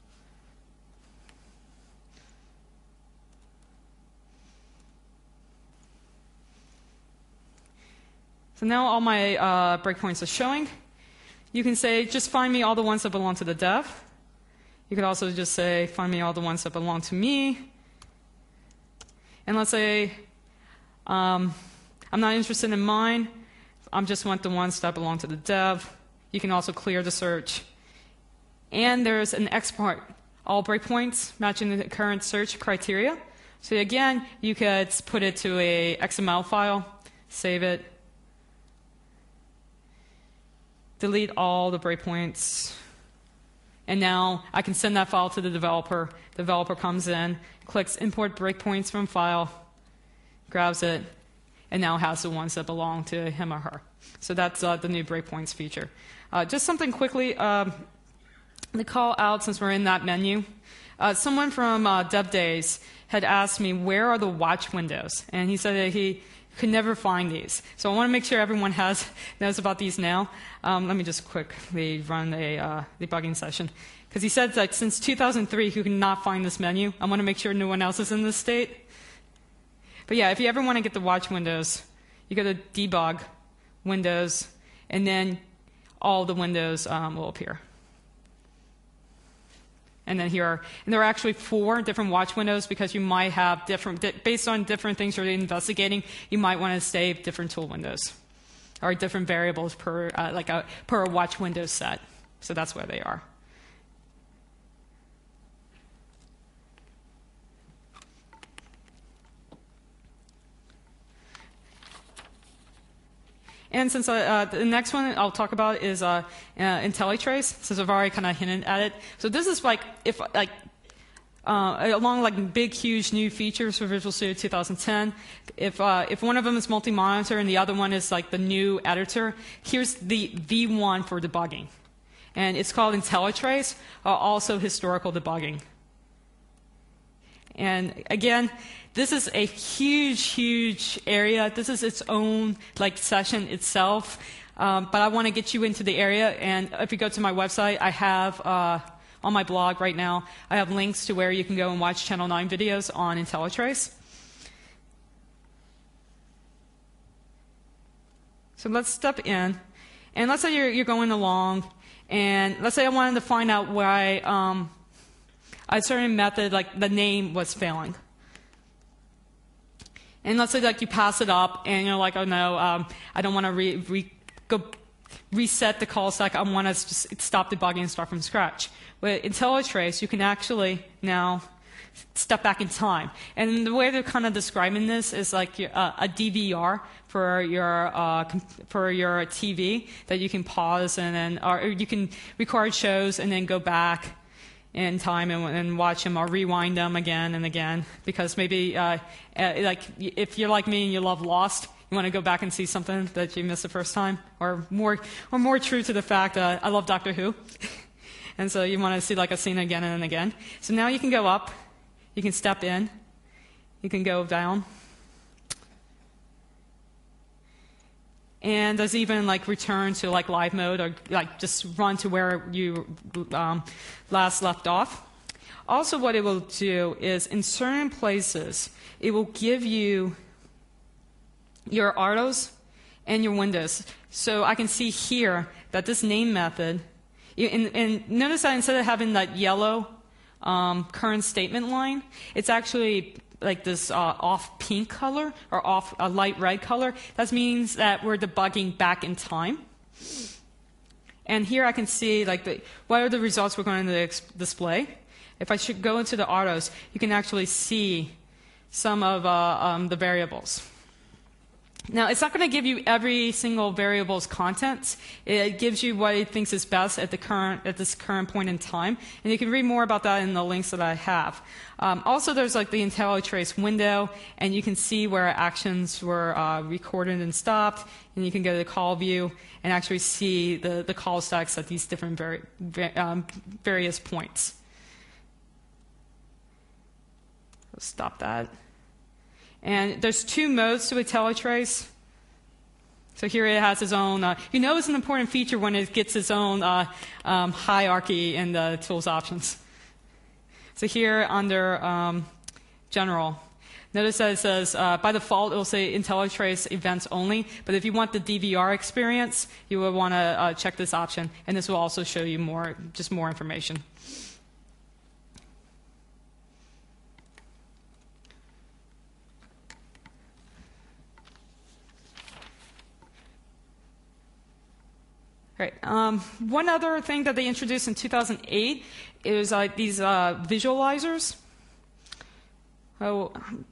So now all my uh, breakpoints are showing. You can say, just find me all the ones that belong to the dev. You could also just say, find me all the ones that belong to me. And let's say um, I'm not interested in mine. I just want the ones that belong to the dev. You can also clear the search. And there's an export, all breakpoints matching the current search criteria. So again, you could put it to a X M L file, save it, delete all the breakpoints, And now I can send that file to the developer. The developer comes in, clicks import breakpoints from file, grabs it, and now has the ones that belong to him or her. So that's uh, the new breakpoints feature. Uh, just something quickly um, to call out since we're in that menu. Uh, someone from uh, Dev Days had asked me, where are the watch windows? And he said that he could never find these. So I want to make sure everyone has knows about these now. Um, let me just quickly run a uh, debugging session. Because he said that since two thousand three, he could not find this menu. I want to make sure no one else is in this state. But yeah, if you ever want to get the watch windows, you go to debug, windows, and then all the windows um, will appear. And then here are, and there are actually four different watch windows because you might have different, based on different things you're investigating, you might want to save different tool windows or different variables per, uh, like a, per watch window set. So that's where they are. And since uh, uh, the next one I'll talk about is uh, uh, IntelliTrace, since I've already kind of hinted at it. So this is like, if like, uh, along like big, huge new features for Visual Studio two thousand ten. If uh, if one of them is multi-monitor and the other one is like the new editor, here's the V one for debugging, and it's called IntelliTrace, uh, also historical debugging. And again, this is a huge, huge area. This is its own like session itself. Um, but I want to get you into the area. And if you go to my website, I have uh, on my blog right now, I have links to where you can go and watch Channel nine videos on IntelliTrace. So let's step in. And let's say you're, you're going along. And let's say I wanted to find out why um, a certain method, like the name, was failing. And let's say like you pass it up, and you're like, oh no, um, I don't want to re re go reset the call stack. I want to just stop debugging and start from scratch. With IntelliTrace, you can actually now step back in time. And the way they're kind of describing this is like your, uh, a D V R for your uh, for your T V that you can pause and then, or you can record shows and then go back in time and, and watch them or rewind them again and again, because maybe uh, uh, like if you're like me and you love Lost, you want to go back and see something that you missed the first time, or more or more true to the fact uh, I love Doctor Who, and so you want to see like a scene again and again. So now you can go up, you can step in, you can go down, and there's even like return to like live mode, or like just run to where you um, last left off. Also, what it will do is in certain places, it will give you your arrows and your windows. So I can see here that this name method, and, and notice that instead of having that yellow um, current statement line, it's actually like this uh, off pink color or off a light red color. That means that we're debugging back in time. And here I can see like the, what are the results we're going to display. If I should go into the autos, you can actually see some of uh, um, the variables. Now, it's not going to give you every single variable's contents. It gives you what it thinks is best at the current at this current point in time, and you can read more about that in the links that I have. Um, also, there's like the IntelliTrace window, and you can see where actions were uh, recorded and stopped, and you can go to the call view and actually see the the call stacks at these different vari um, various points. Let's stop that. And there's two modes to IntelliTrace. So here it has its own, uh, you know it's an important feature when it gets its own uh, um, hierarchy in the tools options. So here under um, General, notice that it says, uh, by default, it will say IntelliTrace events only. But if you want the D V R experience, you would want to uh, check this option. And this will also show you more, just more information. Right. Um, one other thing that they introduced in two thousand eight is uh, these uh, visualizers. Oh,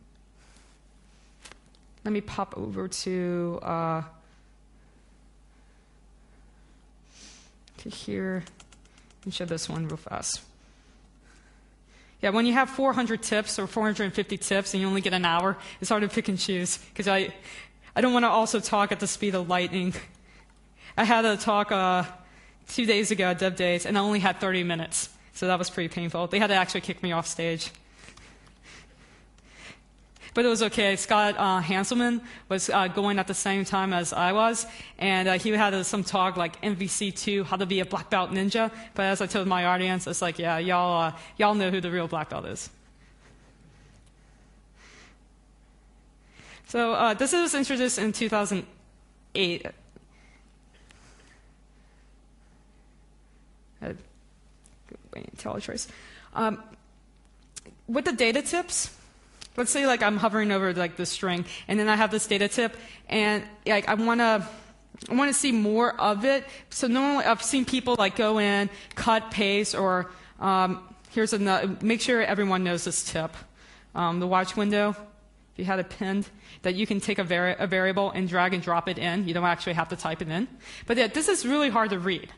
let me pop over to uh, to here. Let me show this one real fast. Yeah, when you have four hundred tips or four hundred fifty tips and you only get an hour, it's hard to pick and choose because I, I don't want to also talk at the speed of lightning. I had a talk uh, two days ago at Dev Days, and I only had thirty minutes, so that was pretty painful. They had to actually kick me off stage. But it was okay. Scott uh, Hanselman was uh, going at the same time as I was, and uh, he had uh, some talk like M V C two, how to be a black belt ninja. But as I told my audience, it's like, yeah, y'all, uh, y'all know who the real black belt is. So uh, this was introduced in two thousand eight. Uh, IntelliTrace. Um, with the data tips. Let's say like I'm hovering over like this string, and then I have this data tip, and like I want to, I want to see more of it. So normally I've seen people like go in, cut, paste, or um, here's another. Make sure everyone knows this tip. Um, the watch window, if you had it pinned, that you can take a, vari a variable and drag and drop it in. You don't actually have to type it in. But yeah, this is really hard to read.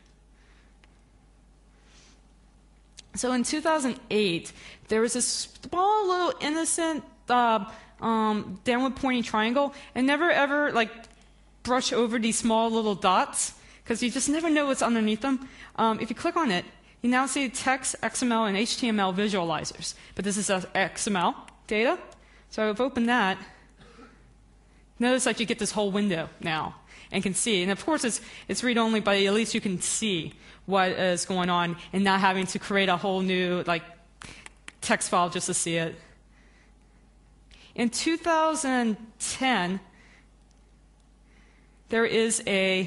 So in two thousand eight, there was this small little innocent uh, um, downward pointing triangle, and never ever like brush over these small little dots because you just never know what's underneath them. Um, if you click on it, you now see text, X M L, and H T M L visualizers. But this is X M L data. So I've opened that. Notice that you get this whole window now and can see. And of course, it's, it's read-only, but at least you can see what is going on and not having to create a whole new like text file just to see it. In two thousand ten, there is a,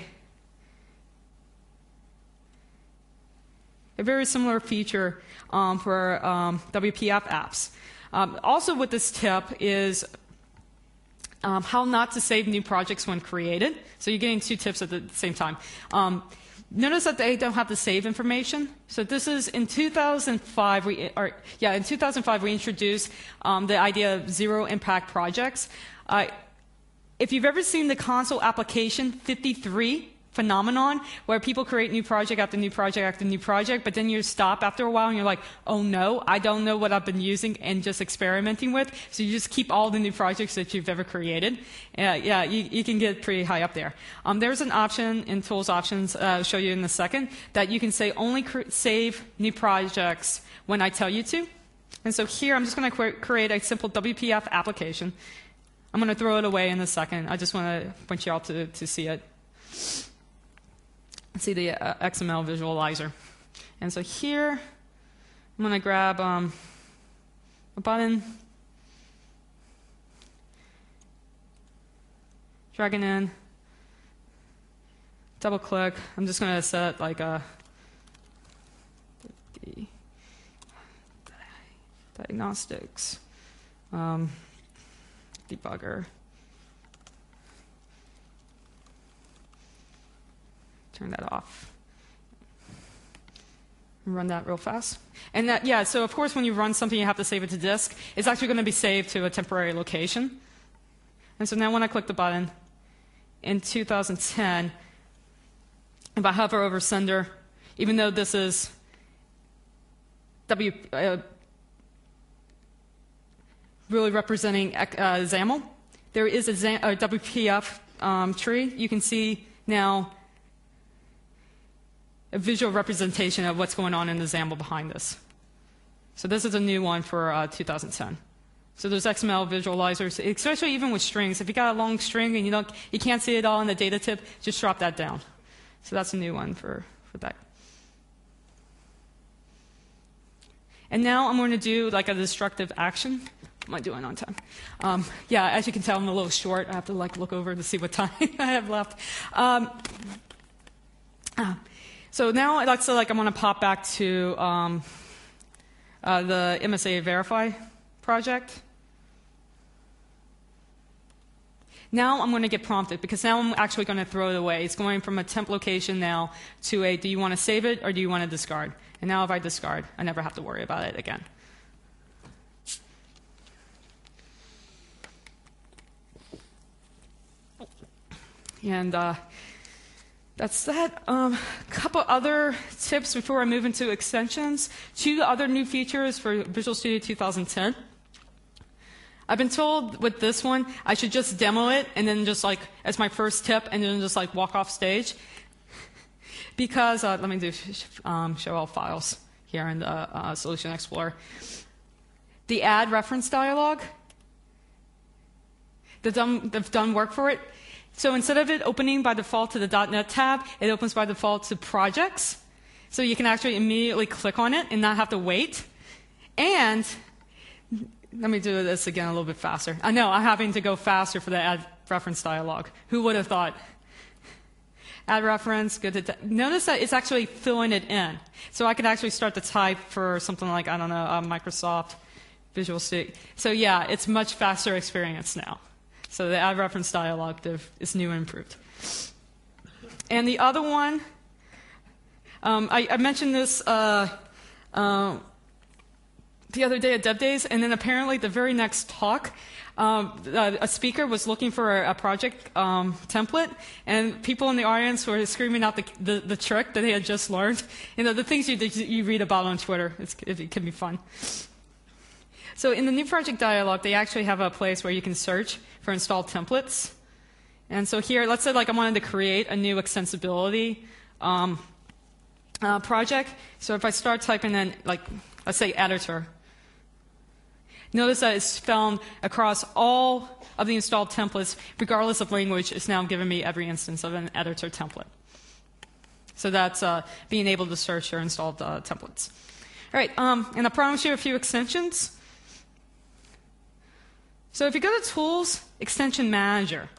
a very similar feature um, for um, W P F apps. Um, also with this tip is um, how not to save new projects when created. So you're getting two tips at the same time. Um, Notice that they don't have the save information. So this is in two thousand five. We, or, yeah, in two thousand five we introduced um, the idea of zero impact projects. Uh, if you've ever seen the console application fifty-three phenomenon, where people create new project after new project after new project, but then you stop after a while and you're like, oh no, I don't know what I've been using and just experimenting with. So you just keep all the new projects that you've ever created. Uh, yeah, you, you can get pretty high up there. Um, there's an option in Tools Options, uh, I'll show you in a second, that you can say only cre save new projects when I tell you to. And so here I'm just going to create a simple W P F application. I'm going to throw it away in a second. I just want to point you all to, to see it. See the uh, X M L visualizer. And so here, I'm going to grab um, a button, drag it in, double click. I'm just going to set like a diagnostics um, debugger. Turn that off. Run that real fast. And that, yeah, so of course when you run something, you have to save it to disk. It's actually going to be saved to a temporary location. And so now when I click the button, in two thousand ten, if I hover over sender, even though this is W, uh, really representing uh, XAML, there is a, Zam a W P F um, tree. You can see now a visual representation of what's going on in the XAML behind this. So this is a new one for uh, two thousand ten. So there's X M L visualizers, especially even with strings. If you got a long string and you don't, you can't see it all in the data tip, just drop that down. So that's a new one for, for that. And now I'm going to do like a destructive action. What am I doing on time? Um, yeah, as you can tell, I'm a little short. I have to like look over to see what time I have left. Um, uh, So now let's say like I want to pop back to um, uh, the M S A Verify project. Now I'm going to get prompted because now I'm actually going to throw it away. It's going from a temp location now to a do you want to save it or do you want to discard? And now if I discard, I never have to worry about it again. And uh, That's that. A um, couple other tips before I move into extensions. Two other new features for Visual Studio two thousand ten. I've been told with this one, I should just demo it and then just like, as my first tip, and then just like walk off stage. Because, uh, let me do um, show all files here in the uh, Solution Explorer. The add reference dialog, they've done, they've done work for it. So instead of it opening by default to the .NET tab, it opens by default to projects. So you can actually immediately click on it and not have to wait. And let me do this again a little bit faster. I know I'm having to go faster for the add reference dialog. Who would have thought? Add reference, good to notice that it's actually filling it in. So I could actually start to type for something like, I don't know, uh, Microsoft Visual Studio. So yeah, it's much faster experience now. So the add reference dialog is new and improved. And the other one, um, I, I mentioned this uh, uh, the other day at Dev Days, and then apparently the very next talk, um, a, a speaker was looking for a, a project um, template, and people in the audience were screaming out the, the, the trick that they had just learned. You know, the things you, you read about on Twitter. It's, it can be fun. So in the new project dialog, they actually have a place where you can search for installed templates. And so here, let's say like I wanted to create a new extensibility um, uh, project. So if I start typing in, like, let's say editor, notice that it's found across all of the installed templates, regardless of language. It's now giving me every instance of an editor template. So that's uh, being able to search your installed uh, templates. All right, um, and I promise you a few extensions. So if you go to Tools, Extension Manager.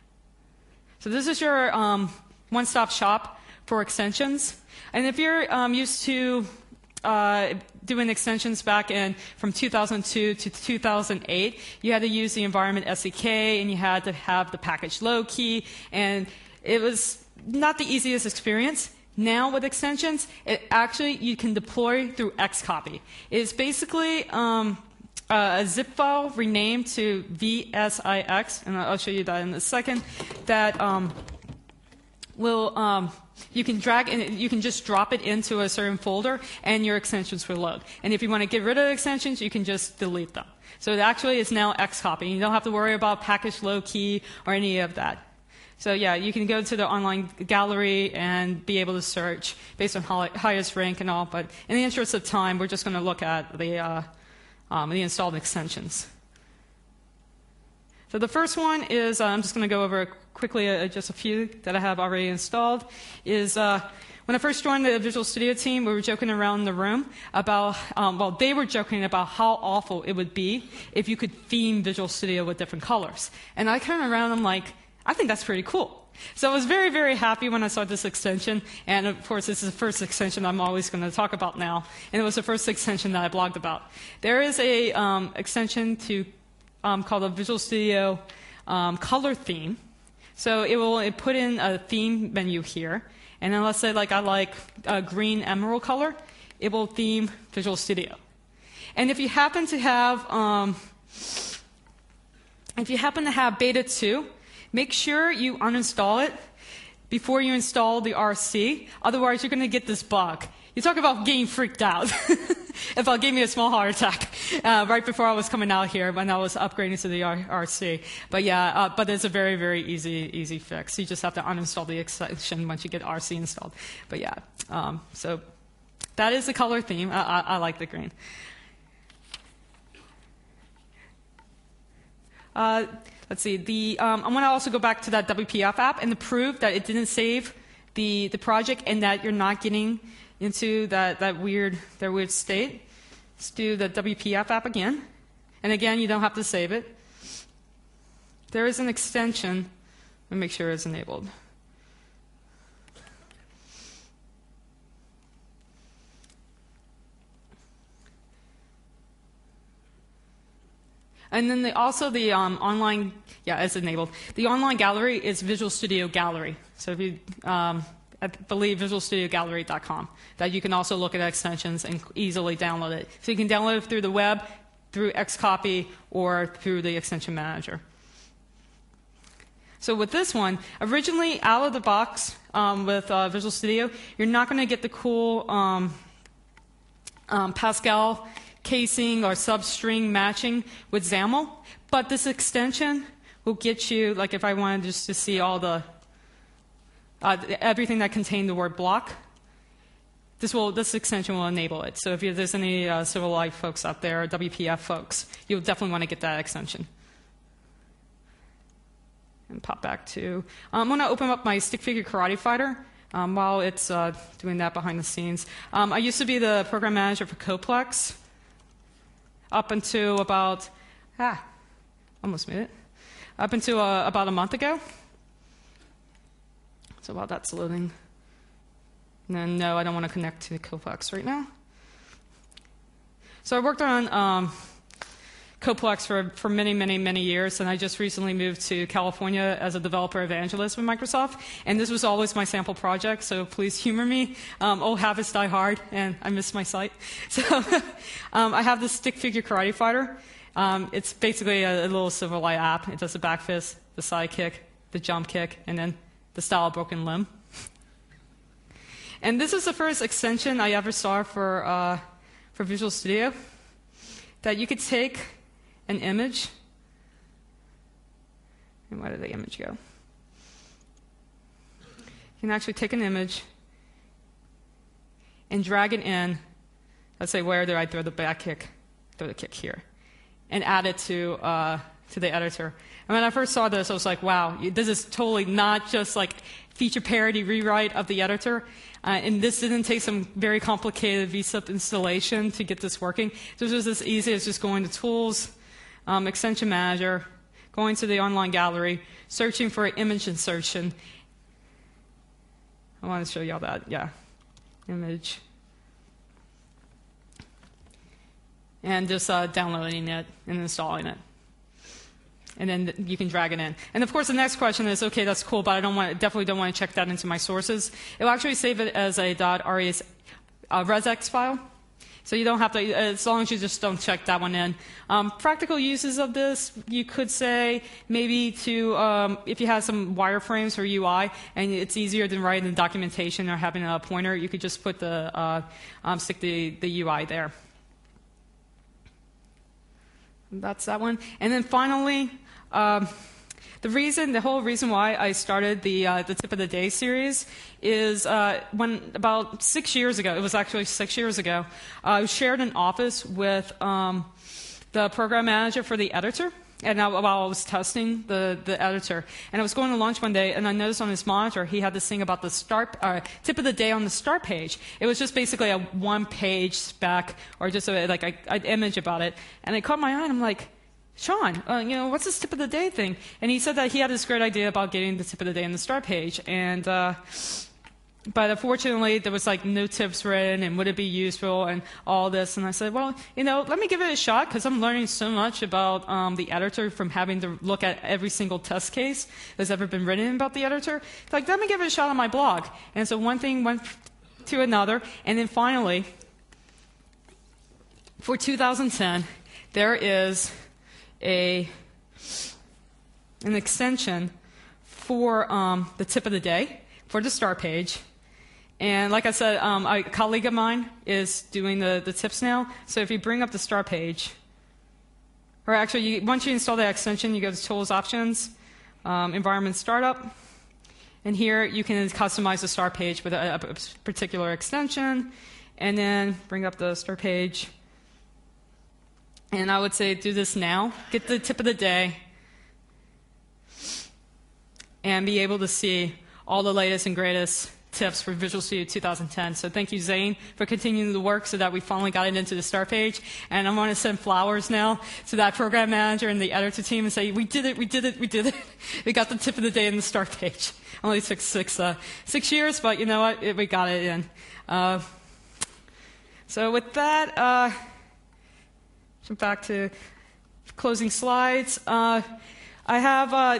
So this is your um, one-stop shop for extensions. And if you're um, used to uh, doing extensions back in from two thousand two to two thousand eight, you had to use the environment S D K, and you had to have the package load key, and it was not the easiest experience. Now with extensions, it actually you can deploy through Xcopy. It's basically um, Uh, a zip file renamed to V S I X, and I'll show you that in a second, that um, will, um, you can drag and you can just drop it into a certain folder and your extensions will load. And if you want to get rid of the extensions, you can just delete them. So it actually is now Xcopy. You don't have to worry about package load key or any of that. So yeah, you can go to the online gallery and be able to search based on highest rank and all, but in the interest of time, we're just going to look at the uh, Um, the installed extensions. So the first one is, uh, I'm just going to go over quickly uh, just a few that I have already installed, is uh, when I first joined the Visual Studio team, we were joking around in the room about, um, well, they were joking about how awful it would be if you could theme Visual Studio with different colors. And I came around and I'm like, I think that's pretty cool. So I was very, very happy when I saw this extension, and of course this is the first extension I'm always going to talk about now, and it was the first extension that I blogged about. There is a um, extension to um, called a Visual Studio um, color theme. So it will it put in a theme menu here, and then let's say like I like a green emerald color, it will theme Visual Studio. And if you happen to have um, if you happen to have Beta two, make sure you uninstall it before you install the R C. Otherwise, you're going to get this bug. You talk about getting freaked out. If it gave me a small heart attack uh, right before I was coming out here when I was upgrading to the R C. But yeah, uh, but it's a very, very easy, easy fix. You just have to uninstall the extension once you get R C installed. But yeah, um, so that is the color theme. I, I, I like the green. Uh, Let's see. The, um, I want to also go back to that W P F app and to prove that it didn't save the, the project and that you're not getting into that, that, weird, that weird state. Let's do the W P F app again. And again, you don't have to save it. There is an extension. Let me make sure it's enabled. And then the, also the um, online, yeah, it's enabled. The online gallery is Visual Studio Gallery. So if you, um, I believe visual studio gallery dot com, that you can also look at extensions and easily download it. So you can download it through the web, through Xcopy, or through the extension manager. So with this one, originally out of the box um, with uh, Visual Studio, you're not going to get the cool um, um, Pascal casing or substring matching with XAML, but this extension will get you, like if I wanted just to see all the, uh, everything that contained the word block, this will, this extension will enable it. So if you, there's any uh, Silverlight folks out there, or W P F folks, you'll definitely want to get that extension. And pop back to, um, I'm going to open up my stick figure Karate Fighter um, while it's uh, doing that behind the scenes. Um, I used to be the program manager for Coplex up until about, ah, almost made it, up until uh, about a month ago. So while that's loading, and then no, I don't want to connect to Coplex right now. So I worked on um, Coplex for, for many, many, many years, and I just recently moved to California as a developer evangelist with Microsoft, and this was always my sample project, so please humor me. Um, old habits die hard, and I miss my site. So um, I have this stick figure Karate Fighter. Um, it's basically a, a little Silverlight app. It does the back fist, the side kick, the jump kick, and then the style of broken limb. And this is the first extension I ever saw for, uh, for Visual Studio, that you could take an image, and where did the image go? You can actually take an image and drag it in. Let's say, where do I throw the back kick? Throw the kick here, and add it to uh, to the editor. And when I first saw this, I was like, wow, this is totally not just like feature parity rewrite of the editor. Uh, and this didn't take some very complicated V S U P installation to get this working. This was as easy as just going to Tools, um, Extension Manager, going to the online gallery, searching for image insertion. I want to show y'all that, yeah. Image. And just uh, downloading it and installing it. And then you can drag it in. And of course, the next question is, okay, that's cool, but I don't want, definitely don't want to check that into my sources. It will actually save it as a .res, uh, resx file. So you don't have to, as long as you just don't check that one in. Um, practical uses of this, you could say maybe to, um, if you have some wireframes for U I, and it's easier than writing the documentation or having a pointer, you could just put the, uh, um, stick the, the U I there. That's that one. And then finally, um, the reason, the whole reason why I started the uh, the Tip of the Day series is uh, when about six years ago, it was actually six years ago, I shared an office with um, the program manager for the editor. And I, while I was testing the, the editor, and I was going to lunch one day, and I noticed on his monitor he had this thing about the start uh, tip of the day on the start page. It was just basically a one-page spec, or just a, like a, an image about it. And it caught my eye, and I'm like, Sean, uh, you know, what's this tip of the day thing? And he said that he had this great idea about getting the tip of the day on the start page, and. Uh, But unfortunately, there was like no tips written, and would it be useful, and all this. And I said, well, you know, let me give it a shot, because I'm learning so much about um, the editor from having to look at every single test case that's ever been written about the editor. It's like, let me give it a shot on my blog. And so one thing went to another, and then finally, for two thousand ten, there is a an extension for um, the tip of the day for the start page. And like I said, um, a colleague of mine is doing the, the tips now. So if you bring up the start page, or actually, you, once you install the extension, you go to Tools Options, um, Environment Startup. And here you can customize the start page with a, a particular extension. And then bring up the start page. And I would say do this now. Get the tip of the day. And be able to see all the latest and greatest tips for Visual Studio two thousand ten. So thank you, Zane, for continuing the work so that we finally got it into the start page. And I want to send flowers now to that program manager and the editor team and say, we did it, we did it, we did it. We got the tip of the day in the start page. Only took six, uh, six years, but you know what? It, we got it in. Uh, so with that, uh, jump back to closing slides. Uh, I have uh,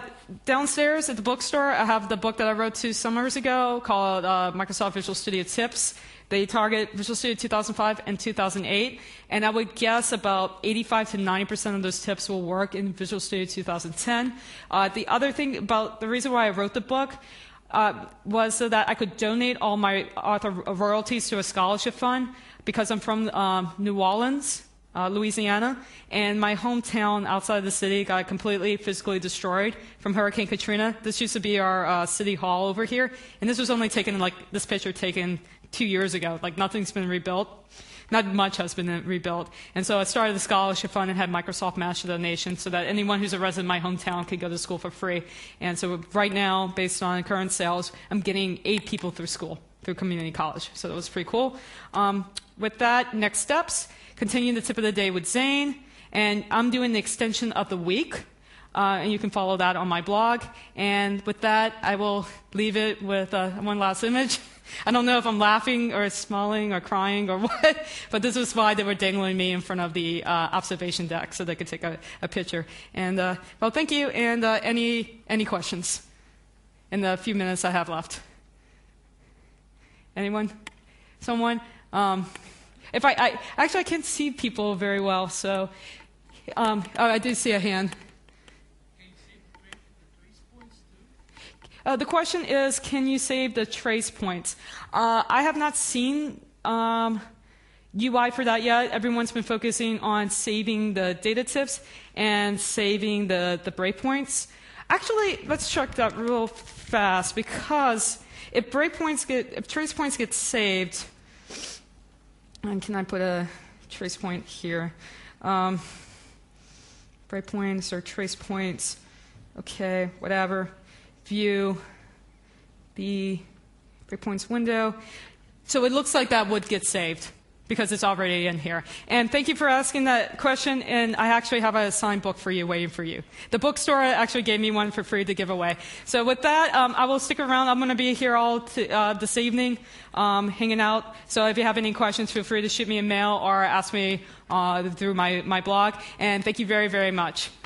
downstairs at the bookstore, I have the book that I wrote two summers ago called uh, Microsoft Visual Studio Tips. They target Visual Studio two thousand five and two thousand eight, and I would guess about eighty-five to ninety percent of those tips will work in Visual Studio two thousand ten. Uh, the other thing about the reason why I wrote the book uh, was so that I could donate all my author royalties to a scholarship fund, because I'm from um, New Orleans, Uh, Louisiana, and my hometown outside of the city got completely physically destroyed from Hurricane Katrina. This used to be our uh, city hall over here, and this was only taken, like, this picture taken two years ago. Like, nothing's been rebuilt. Not much has been rebuilt. And so I started the scholarship fund and had Microsoft match the donation so that anyone who's a resident of my hometown could go to school for free. And so right now, based on current sales, I'm getting eight people through school, through community college. So that was pretty cool. Um, with that, next steps. Continuing the tip of the day with Zane, and I'm doing the extension of the week, uh, and you can follow that on my blog. And with that, I will leave it with uh, one last image. I don't know if I'm laughing or smiling or crying or what, but this was why they were dangling me in front of the uh, observation deck so they could take a, a picture. And uh, well, thank you. And uh, any any questions in the few minutes I have left? Anyone? Someone? Um, If I, I actually I can't see people very well, so um, oh, I did see a hand. Uh, the question is, can you save the trace points? Uh, I have not seen um, U I for that yet. Everyone's been focusing on saving the data tips and saving the the breakpoints. Actually, let's check that real fast, because if breakpoints get, if trace points get saved. And can I put a trace point here? Um, breakpoints or trace points. Okay, whatever. View the breakpoints window. So it looks like that would get saved because it's already in here. And thank you for asking that question. And I actually have a signed book for you waiting for you. The bookstore actually gave me one for free to give away. So with that, um, I will stick around. I'm going to be here all t uh, this evening, um, hanging out. So if you have any questions, feel free to shoot me a mail or ask me uh, through my, my blog. And thank you very, very much.